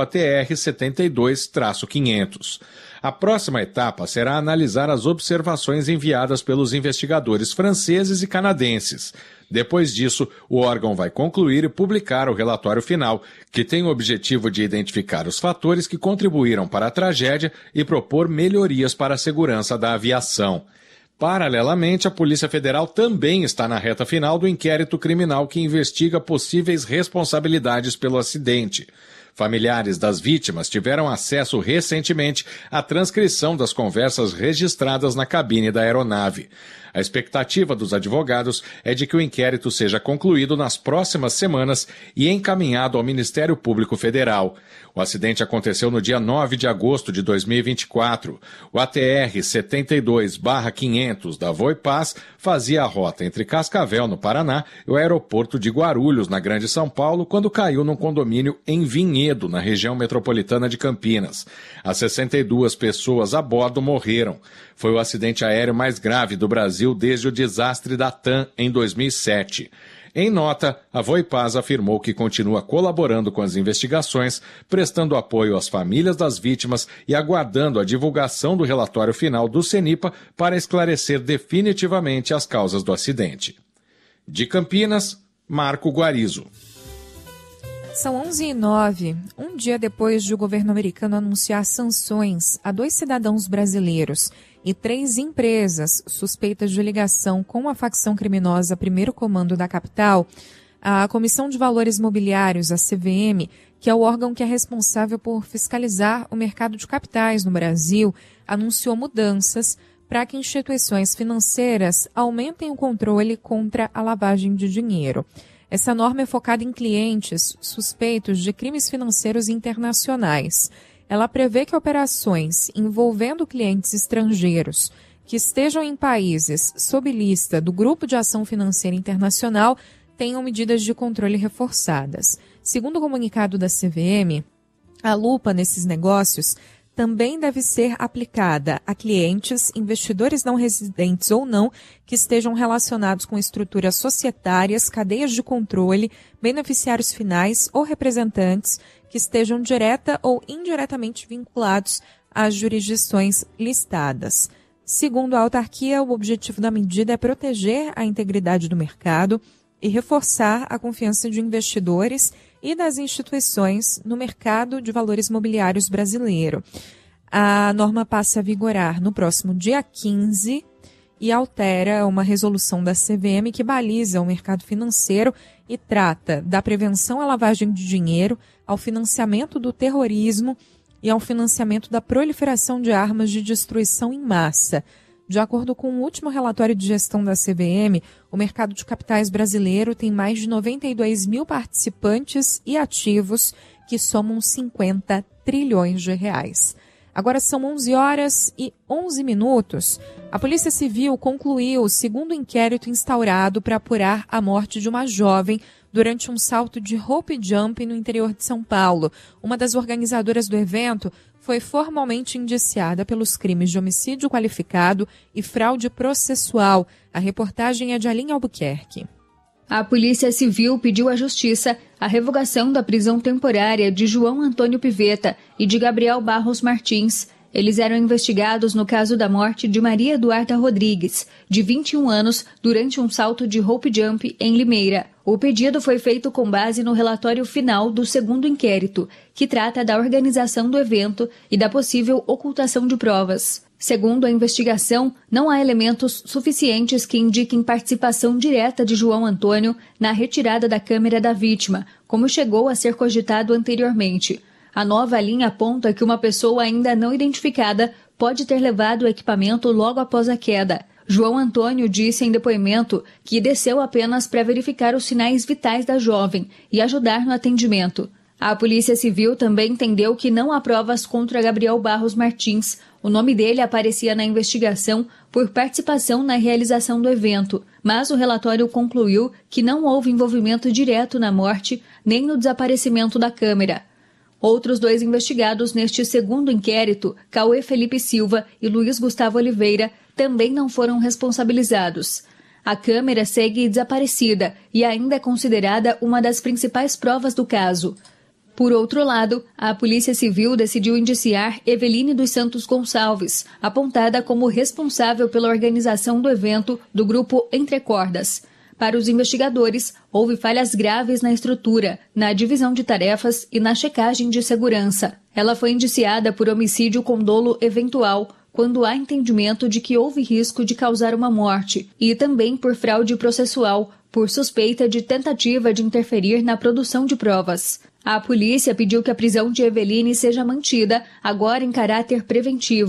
ATR-72-500. A próxima etapa será analisar as observações enviadas pelos investigadores franceses e canadenses. Depois disso, o órgão vai concluir e publicar o relatório final, que tem o objetivo de identificar os fatores que contribuíram para a tragédia e propor melhorias para a segurança da aviação. Paralelamente, a Polícia Federal também está na reta final do inquérito criminal que investiga possíveis responsabilidades pelo acidente. Familiares das vítimas tiveram acesso recentemente à transcrição das conversas registradas na cabine da aeronave. A expectativa dos advogados é de que o inquérito seja concluído nas próximas semanas e encaminhado ao Ministério Público Federal. O acidente aconteceu no dia 9 de agosto de 2024. O ATR 72/500 da Voipaz fazia a rota entre Cascavel, no Paraná, e o aeroporto de Guarulhos, na Grande São Paulo, quando caiu num condomínio em Vinhedo, na região metropolitana de Campinas. As 62 pessoas a bordo morreram. Foi o acidente aéreo mais grave do Brasil desde o desastre da TAM em 2007. Em nota, a Voipaz afirmou que continua colaborando com as investigações, prestando apoio às famílias das vítimas e aguardando a divulgação do relatório final do CENIPA para esclarecer definitivamente as causas do acidente. De Campinas, Marco Guarizo. São 11h09, um dia depois de o governo americano anunciar sanções a 2 cidadãos brasileiros e 3 empresas suspeitas de ligação com a facção criminosa Primeiro Comando da capital, a Comissão de Valores Mobiliários, a CVM, que é o órgão que é responsável por fiscalizar o mercado de capitais no Brasil, anunciou mudanças para que instituições financeiras aumentem o controle contra a lavagem de dinheiro. Essa norma é focada em clientes suspeitos de crimes financeiros internacionais. Ela prevê que operações envolvendo clientes estrangeiros que estejam em países sob lista do Grupo de Ação Financeira Internacional tenham medidas de controle reforçadas. Segundo o comunicado da CVM, a lupa nesses negócios também deve ser aplicada a clientes, investidores não residentes ou não, que estejam relacionados com estruturas societárias, cadeias de controle, beneficiários finais ou representantes que estejam direta ou indiretamente vinculados às jurisdições listadas. Segundo a autarquia, o objetivo da medida é proteger a integridade do mercado e reforçar a confiança de investidores e das instituições no mercado de valores mobiliários brasileiro. A norma passa a vigorar no próximo dia 15 e altera uma resolução da CVM que baliza o mercado financeiro e trata da prevenção à lavagem de dinheiro, ao financiamento do terrorismo e ao financiamento da proliferação de armas de destruição em massa. De acordo com o último relatório de gestão da CVM, o mercado de capitais brasileiro tem mais de 92 mil participantes e ativos que somam 50 trilhões de reais. Agora são 11h11. A Polícia Civil concluiu o segundo inquérito instaurado para apurar a morte de uma jovem durante um salto de rope jump no interior de São Paulo. Uma das organizadoras do evento foi formalmente indiciada pelos crimes de homicídio qualificado e fraude processual. A reportagem é de Aline Albuquerque. A Polícia Civil pediu à Justiça a revogação da prisão temporária de João Antônio Pivetta e de Gabriel Barros Martins. Eles eram investigados no caso da morte de Maria Eduarda Rodrigues, de 21 anos, durante um salto de rope jump em Limeira. O pedido foi feito com base no relatório final do segundo inquérito, que trata da organização do evento e da possível ocultação de provas. Segundo a investigação, não há elementos suficientes que indiquem participação direta de João Antônio na retirada da câmera da vítima, como chegou a ser cogitado anteriormente. A nova linha aponta que uma pessoa ainda não identificada pode ter levado o equipamento logo após a queda. João Antônio disse em depoimento que desceu apenas para verificar os sinais vitais da jovem e ajudar no atendimento. A Polícia Civil também entendeu que não há provas contra Gabriel Barros Martins. O nome dele aparecia na investigação por participação na realização do evento, mas o relatório concluiu que não houve envolvimento direto na morte nem no desaparecimento da câmera. Outros 2 investigados neste segundo inquérito, Cauê Felipe Silva e Luiz Gustavo Oliveira, também não foram responsabilizados. A câmera segue desaparecida e ainda é considerada uma das principais provas do caso. Por outro lado, a Polícia Civil decidiu indiciar Eveline dos Santos Gonçalves, apontada como responsável pela organização do evento do grupo Entre Cordas. Para os investigadores, houve falhas graves na estrutura, na divisão de tarefas e na checagem de segurança. Ela foi indiciada por homicídio com dolo eventual, quando há entendimento de que houve risco de causar uma morte, e também por fraude processual, por suspeita de tentativa de interferir na produção de provas. A polícia pediu que a prisão de Eveline seja mantida, agora em caráter preventivo.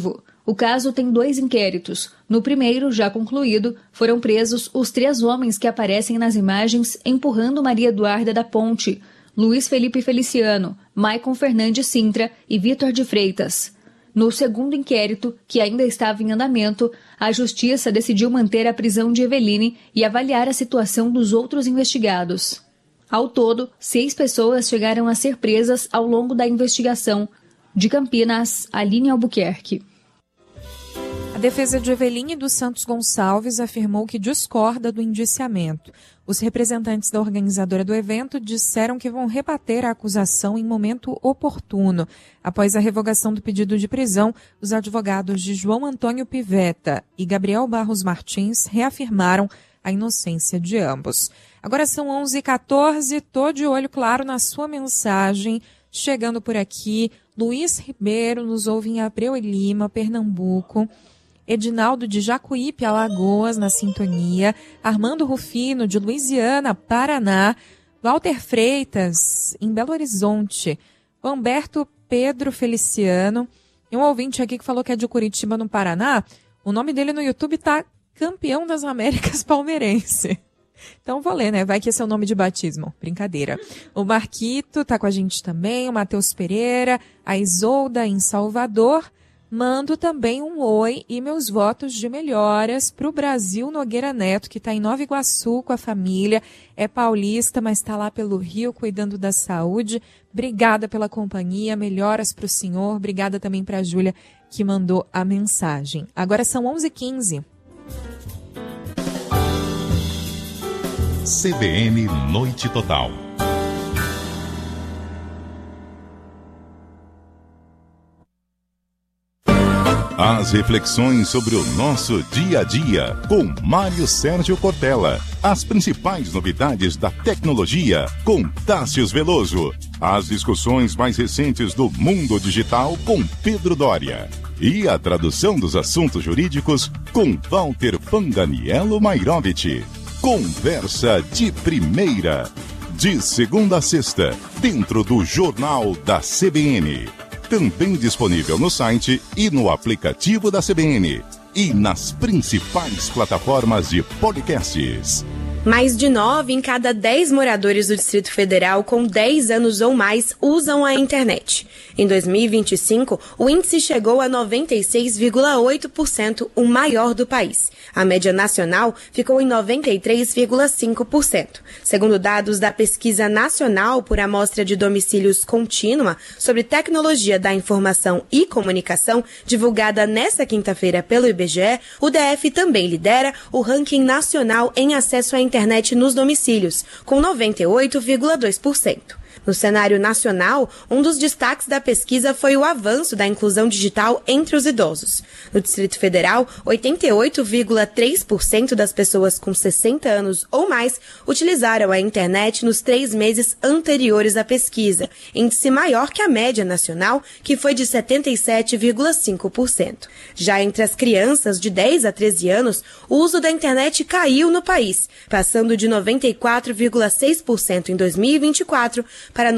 O caso tem 2 inquéritos. No primeiro, já concluído, foram presos os 3 homens que aparecem nas imagens empurrando Maria Eduarda da Ponte, Luiz Felipe Feliciano, Maicon Fernandes Sintra e Vitor de Freitas. No segundo inquérito, que ainda estava em andamento, a Justiça decidiu manter a prisão de Eveline e avaliar a situação dos outros investigados. Ao todo, 6 pessoas chegaram a ser presas ao longo da investigação. De Campinas, Aline Albuquerque. A defesa de Eveline dos Santos Gonçalves afirmou que discorda do indiciamento. Os representantes da organizadora do evento disseram que vão rebater a acusação em momento oportuno. Após a revogação do pedido de prisão, os advogados de João Antônio Pivetta e Gabriel Barros Martins reafirmaram a inocência de ambos. Agora são 11h14, tô de olho claro na sua mensagem. Chegando por aqui, Luiz Ribeiro nos ouve em Abreu e Lima, Pernambuco. Edinaldo de Jacuípe, Alagoas, na sintonia. Armando Rufino, de Luisiana, Paraná. Walter Freitas, em Belo Horizonte. Humberto Pedro Feliciano. E um ouvinte aqui que falou que é de Curitiba, no Paraná. O nome dele no YouTube tá Campeão das Américas Palmeirense. Então vou ler, né? Vai que esse é o nome de batismo. Brincadeira. O Marquito tá com a gente também. O Matheus Pereira. A Isolda, em Salvador. Mando também um oi e meus votos de melhoras para o Brasil Nogueira Neto, que está em Nova Iguaçu com a família, é paulista, mas está lá pelo Rio cuidando da saúde. Obrigada pela companhia, melhoras para o senhor, obrigada também para a Júlia que mandou a mensagem. Agora são 11h15. CBN Noite Total. As reflexões sobre o nosso dia a dia, com Mário Sérgio Cortella. As principais novidades da tecnologia, com Tássius Veloso. As discussões mais recentes do mundo digital, com Pedro Dória. E a tradução dos assuntos jurídicos, com Walter Fanganiello Mairovich. Conversa de primeira. De segunda a sexta, dentro do Jornal da CBN. Também disponível no site e no aplicativo da CBN. E nas principais plataformas de podcasts. Mais de 9 em cada 10 moradores do Distrito Federal com 10 anos ou mais usam a internet. Em 2025, o índice chegou a 96,8%, o maior do país. A média nacional ficou em 93,5%. Segundo dados da Pesquisa Nacional por Amostra de Domicílios Contínua sobre Tecnologia da Informação e Comunicação, divulgada nesta quinta-feira pelo IBGE, o DF também lidera o ranking nacional em acesso à internet nos domicílios, com 98,2%. No cenário nacional, um dos destaques da pesquisa foi o avanço da inclusão digital entre os idosos. No Distrito Federal, 88,3% das pessoas com 60 anos ou mais utilizaram a internet nos 3 meses anteriores à pesquisa, índice maior que a média nacional, que foi de 77,5%. Já entre as crianças de 10 a 13 anos, o uso da internet caiu no país, passando de 94,6% em 2024 para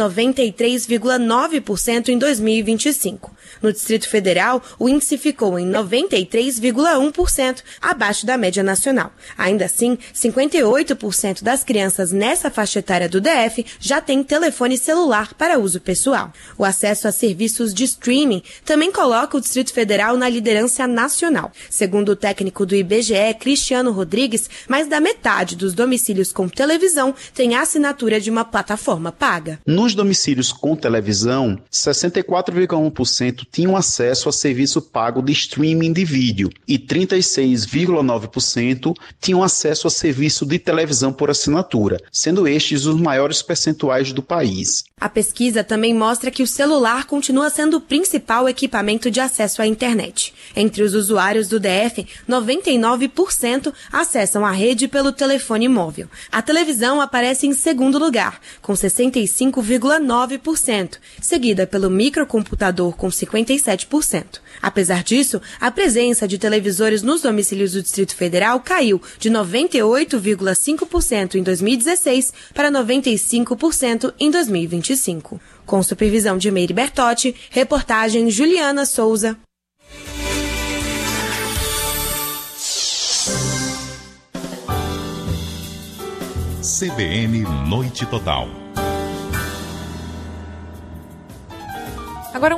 93,9% em 2025. No Distrito Federal, o índice ficou em 93,1%, abaixo da média nacional. Ainda assim, 58% das crianças nessa faixa etária do DF já têm telefone celular para uso pessoal. O acesso a serviços de streaming também coloca o Distrito Federal na liderança nacional. Segundo o técnico do IBGE, Cristiano Rodrigues, mais da metade dos domicílios com televisão tem a assinatura de uma plataforma paga. Nos domicílios com televisão, 64,1% tinham acesso a serviço pago de streaming de vídeo e 36,9% tinham acesso a serviço de televisão por assinatura, sendo estes os maiores percentuais do país. A pesquisa também mostra que o celular continua sendo o principal equipamento de acesso à internet. Entre os usuários do DF, 99% acessam a rede pelo telefone móvel. A televisão aparece em segundo lugar, com 65,9%, seguida pelo microcomputador com 57%. Apesar disso, a presença de televisores nos domicílios do Distrito Federal caiu de 98,5% em 2016 para 95% em 2025. Com supervisão de Meire Bertotti, reportagem Juliana Souza. CBN Noite Total. Agora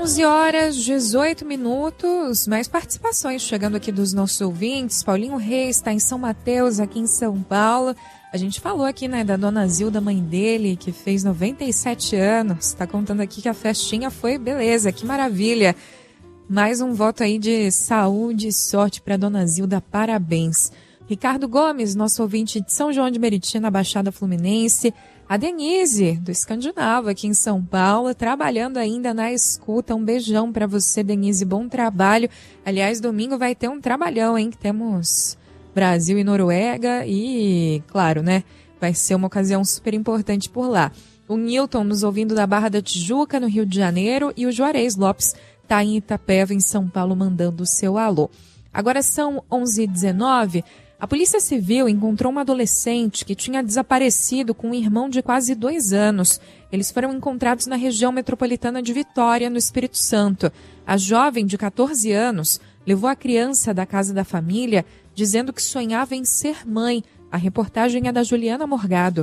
11h18, mais participações chegando aqui dos nossos ouvintes. Paulinho Reis está em São Mateus, aqui em São Paulo. A gente falou aqui, né, da dona Zilda, mãe dele, que fez 97 anos. Está contando aqui que a festinha foi beleza, que maravilha. Mais um voto aí de saúde e sorte para dona Zilda, parabéns. Ricardo Gomes, nosso ouvinte de São João de Meriti, na Baixada Fluminense. A Denise, do Escandinavo, aqui em São Paulo, trabalhando ainda na escuta. Um beijão para você, Denise, bom trabalho. Aliás, domingo vai ter um trabalhão, hein, que temos Brasil e Noruega e, claro, né, vai ser uma ocasião super importante por lá. O Nilton nos ouvindo da Barra da Tijuca, no Rio de Janeiro, e o Juarez Lopes está em Itapeva, em São Paulo, mandando o seu alô. Agora são 11h19. A Polícia Civil encontrou uma adolescente que tinha desaparecido com um irmão de quase 2 anos. Eles foram encontrados na região metropolitana de Vitória, no Espírito Santo. A jovem, de 14 anos, levou a criança da casa da família, dizendo que sonhava em ser mãe. A reportagem é da Juliana Morgado.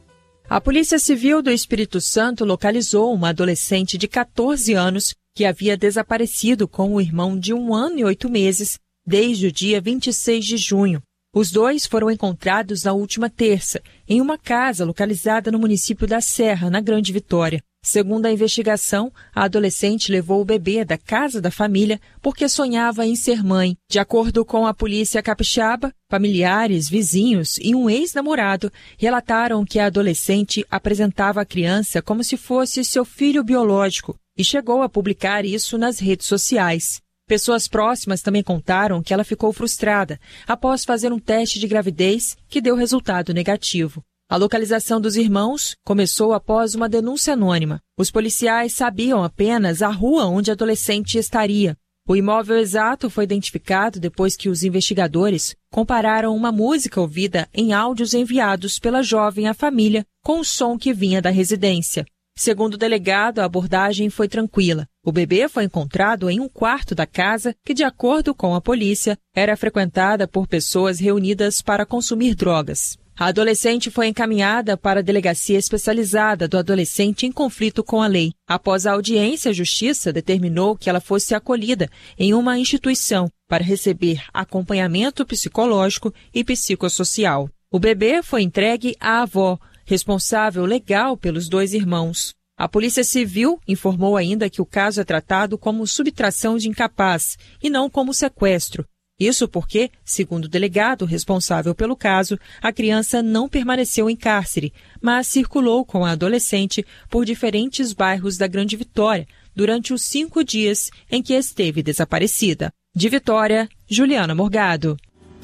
A Polícia Civil do Espírito Santo localizou uma adolescente de 14 anos que havia desaparecido com o irmão de 1 ano e 8 meses desde o dia 26 de junho. Os dois foram encontrados na última terça, em uma casa localizada no município da Serra, na Grande Vitória. Segundo a investigação, a adolescente levou o bebê da casa da família porque sonhava em ser mãe. De acordo com a polícia capixaba, familiares, vizinhos e um ex-namorado relataram que a adolescente apresentava a criança como se fosse seu filho biológico e chegou a publicar isso nas redes sociais. Pessoas próximas também contaram que ela ficou frustrada após fazer um teste de gravidez que deu resultado negativo. A localização dos irmãos começou após uma denúncia anônima. Os policiais sabiam apenas a rua onde a adolescente estaria. O imóvel exato foi identificado depois que os investigadores compararam uma música ouvida em áudios enviados pela jovem à família com o som que vinha da residência. Segundo o delegado, a abordagem foi tranquila. O bebê foi encontrado em um quarto da casa que, de acordo com a polícia, era frequentada por pessoas reunidas para consumir drogas. A adolescente foi encaminhada para a Delegacia Especializada do Adolescente em Conflito com a Lei. Após a audiência, a Justiça determinou que ela fosse acolhida em uma instituição para receber acompanhamento psicológico e psicossocial. O bebê foi entregue à avó, responsável legal pelos 2 irmãos. A Polícia Civil informou ainda que o caso é tratado como subtração de incapaz e não como sequestro. Isso porque, segundo o delegado responsável pelo caso, a criança não permaneceu em cárcere, mas circulou com a adolescente por diferentes bairros da Grande Vitória durante os 5 dias em que esteve desaparecida. De Vitória, Juliana Morgado.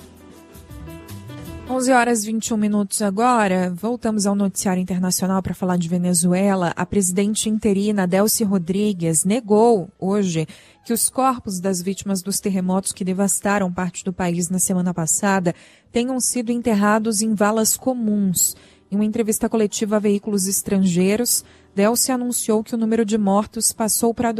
11h21 agora, voltamos ao noticiário internacional para falar de Venezuela. A presidente interina Delcy Rodrigues negou hoje que os corpos das vítimas dos terremotos que devastaram parte do país na semana passada tenham sido enterrados em valas comuns. Em uma entrevista coletiva a veículos estrangeiros, Delcy anunciou que o número de mortos passou para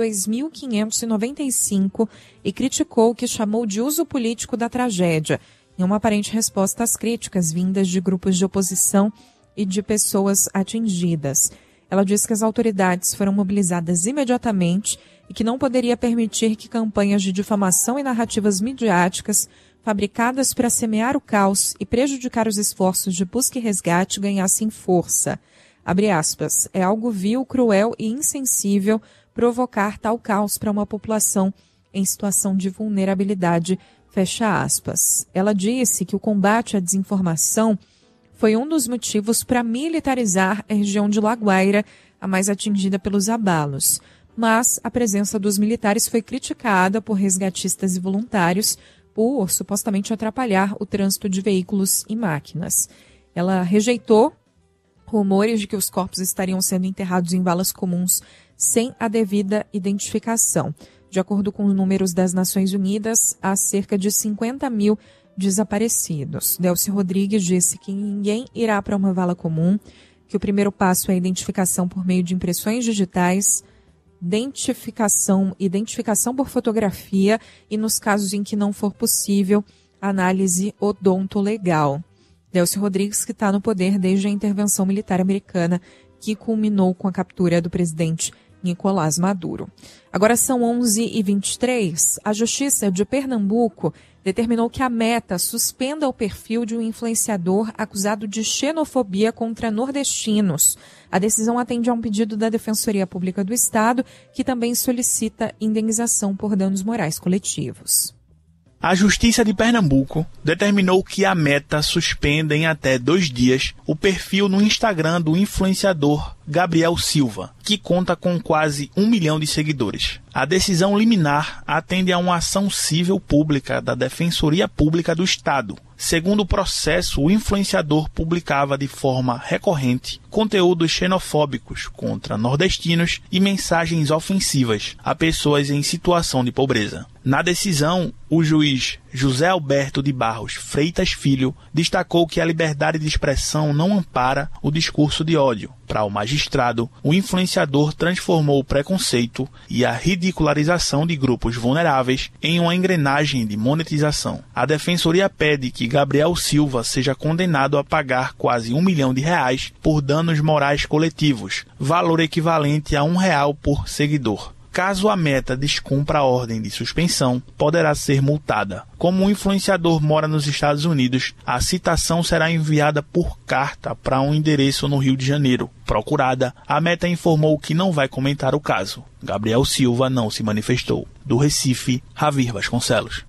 2.595 e criticou o que chamou de uso político da tragédia, em uma aparente resposta às críticas vindas de grupos de oposição e de pessoas atingidas. Ela disse que as autoridades foram mobilizadas imediatamente e que não poderia permitir que campanhas de difamação e narrativas midiáticas fabricadas para semear o caos e prejudicar os esforços de busca e resgate ganhassem força. Abre aspas, é algo vil, cruel e insensível provocar tal caos para uma população em situação de vulnerabilidade. Fecha aspas. Ela disse que o combate à desinformação foi um dos motivos para militarizar a região de La Guaira, a mais atingida pelos abalos. Mas a presença dos militares foi criticada por resgatistas e voluntários por supostamente atrapalhar o trânsito de veículos e máquinas. Ela rejeitou rumores de que os corpos estariam sendo enterrados em valas comuns sem a devida identificação. De acordo com os números das Nações Unidas, há cerca de 50 mil desaparecidos. Delcy Rodrigues disse que ninguém irá para uma vala comum, que o primeiro passo é a identificação por meio de impressões digitais, identificação por fotografia e, nos casos em que não for possível, análise odontolegal. Delcy Rodrigues, que está no poder desde a intervenção militar americana, que culminou com a captura do presidente Nicolás Maduro. Agora são 11h23. A Justiça de Pernambuco determinou que a Meta suspenda o perfil de um influenciador acusado de xenofobia contra nordestinos. A decisão atende a um pedido da Defensoria Pública do Estado, que também solicita indenização por danos morais coletivos. A Justiça de Pernambuco determinou que a Meta suspenda em até 2 dias o perfil no Instagram do influenciador Gabriel Silva, que conta com quase 1 milhão de seguidores. A decisão liminar atende a uma ação civil pública da Defensoria Pública do Estado. Segundo o processo, o influenciador publicava de forma recorrente conteúdos xenofóbicos contra nordestinos e mensagens ofensivas a pessoas em situação de pobreza. Na decisão, o juiz José Alberto de Barros Freitas Filho destacou que a liberdade de expressão não ampara o discurso de ódio. Para o magistrado, o influenciador transformou o preconceito e a ridicularização de grupos vulneráveis em uma engrenagem de monetização. A Defensoria pede que Gabriel Silva seja condenado a pagar quase R$1 milhão por danos morais coletivos, valor equivalente a R$1 por seguidor. Caso a Meta descumpra a ordem de suspensão, poderá ser multada. Como o influenciador mora nos Estados Unidos, a citação será enviada por carta para um endereço no Rio de Janeiro. Procurada, a Meta informou que não vai comentar o caso. Gabriel Silva não se manifestou. Do Recife, Ravir Vasconcelos.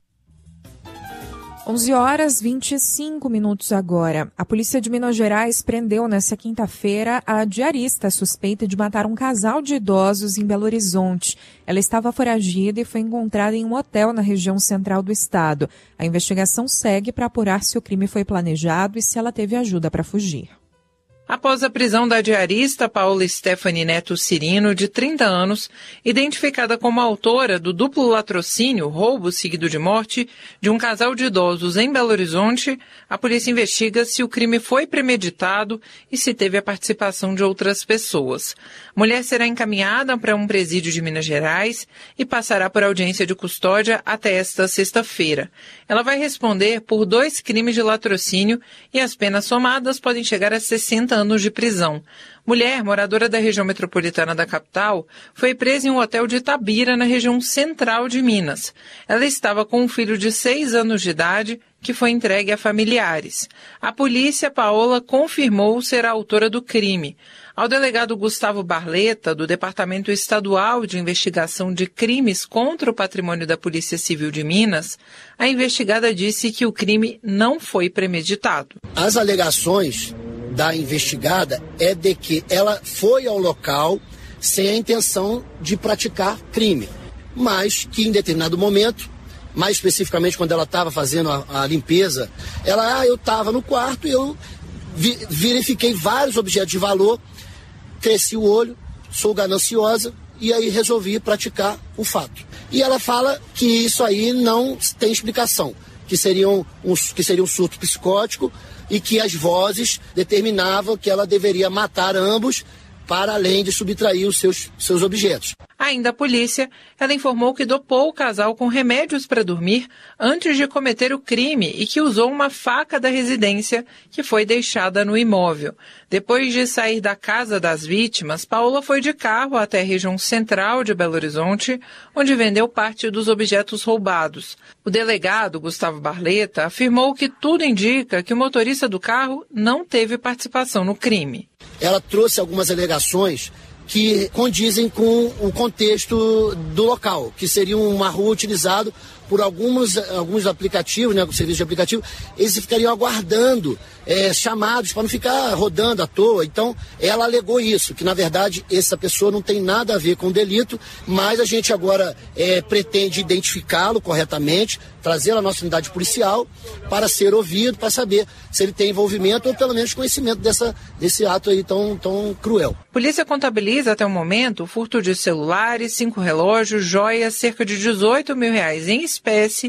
11h25 agora. A polícia de Minas Gerais prendeu nesta quinta-feira a diarista suspeita de matar um casal de idosos em Belo Horizonte. Ela estava foragida e foi encontrada em um hotel na região central do estado. A investigação segue para apurar se o crime foi planejado e se ela teve ajuda para fugir. Após a prisão da diarista Paola Stephanie Neto Cirino, de 30 anos, identificada como autora do duplo latrocínio, roubo seguido de morte, de um casal de idosos em Belo Horizonte, a polícia investiga se o crime foi premeditado e se teve a participação de outras pessoas. A mulher será encaminhada para um presídio de Minas Gerais e passará por audiência de custódia até esta sexta-feira. Ela vai responder por 2 crimes de latrocínio e as penas somadas podem chegar a 60 anos de prisão. Mulher, moradora da região metropolitana da capital, foi presa em um hotel de Itabira, na região central de Minas. Ela estava com um filho de 6 anos de idade, que foi entregue a familiares. A polícia, Paola, confirmou ser a autora do crime. Ao delegado Gustavo Barleta, do Departamento Estadual de Investigação de Crimes contra o Patrimônio da Polícia Civil de Minas, a investigada disse que o crime não foi premeditado. As alegações da investigada é de que ela foi ao local sem a intenção de praticar crime, mas que em determinado momento, mais especificamente quando ela estava fazendo a limpeza, eu estava no quarto e eu verifiquei vários objetos de valor, cresci o olho, sou gananciosa e aí resolvi praticar o fato. E ela fala que isso aí não tem explicação, que seria um surto psicótico e que as vozes determinavam que ela deveria matar ambos para além de subtrair os seus objetos. Ainda a polícia, ela informou que dopou o casal com remédios para dormir antes de cometer o crime e que usou uma faca da residência que foi deixada no imóvel. Depois de sair da casa das vítimas, Paola foi de carro até a região central de Belo Horizonte, onde vendeu parte dos objetos roubados. O delegado, Gustavo Barleta, afirmou que tudo indica que o motorista do carro não teve participação no crime. Ela trouxe algumas alegações que condizem com o contexto do local, que seria uma rua utilizada por alguns aplicativos, né, serviços de aplicativo, eles ficariam aguardando chamados para não ficar rodando à toa. Então, ela alegou isso, que na verdade essa pessoa não tem nada a ver com o delito, mas a gente agora pretende identificá-lo corretamente, trazê-lo à nossa unidade policial para ser ouvido, para saber se ele tem envolvimento ou pelo menos conhecimento desse ato aí tão cruel. Polícia contabiliza até o momento o furto de celulares, 5 relógios, joias, cerca de R$18 mil em espécie,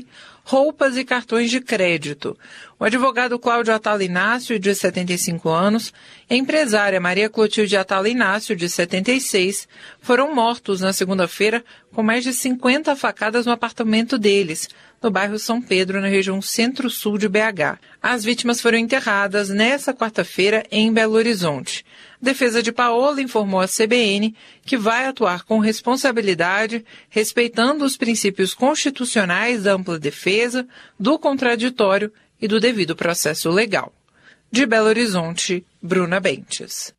roupas e cartões de crédito. O advogado Cláudio Atala Inácio, de 75 anos, e a empresária Maria Clotilde Atala Inácio, de 76, foram mortos na segunda-feira com mais de 50 facadas no apartamento deles, no bairro São Pedro, na região centro-sul de BH. As vítimas foram enterradas nesta quarta-feira em Belo Horizonte. A defesa de Paola informou à CBN que vai atuar com responsabilidade, respeitando os princípios constitucionais da ampla defesa, do contraditório e do devido processo legal. De Belo Horizonte, Bruna Bentes.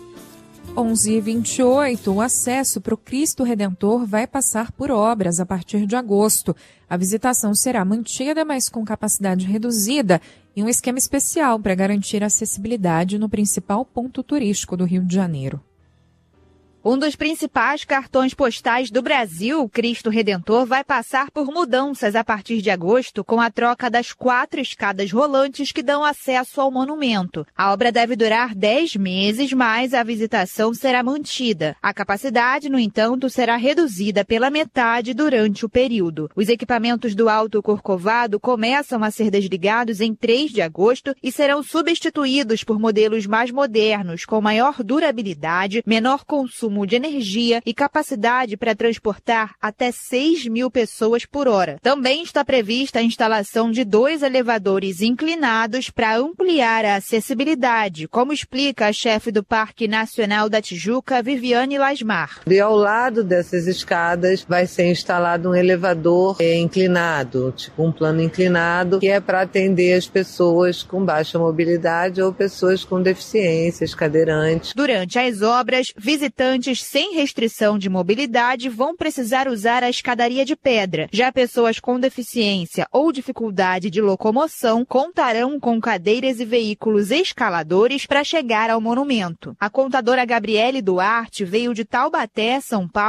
11h28, o acesso para o Cristo Redentor vai passar por obras a partir de agosto. A visitação será mantida, mas com capacidade reduzida e um esquema especial para garantir acessibilidade no principal ponto turístico do Rio de Janeiro. Um dos principais cartões postais do Brasil, o Cristo Redentor, vai passar por mudanças a partir de agosto com a troca das 4 escadas rolantes que dão acesso ao monumento. A obra deve durar 10 meses, mas a visitação será mantida. A capacidade, no entanto, será reduzida pela metade durante o período. Os equipamentos do Alto Corcovado começam a ser desligados em 3 de agosto e serão substituídos por modelos mais modernos, com maior durabilidade, menor consumo de energia e capacidade para transportar até 6.000 pessoas por hora. Também está prevista a instalação de 2 elevadores inclinados para ampliar a acessibilidade, como explica a chefe do Parque Nacional da Tijuca, Viviane Lasmar. E ao lado dessas escadas vai ser instalado um elevador inclinado, tipo um plano inclinado, que é para atender as pessoas com baixa mobilidade ou pessoas com deficiências, cadeirantes. Durante as obras, visitantes sem restrição de mobilidade vão precisar usar a escadaria de pedra. Já pessoas com deficiência ou dificuldade de locomoção contarão com cadeiras e veículos escaladores para chegar ao monumento. A contadora Gabriele Duarte veio de Taubaté, São Paulo,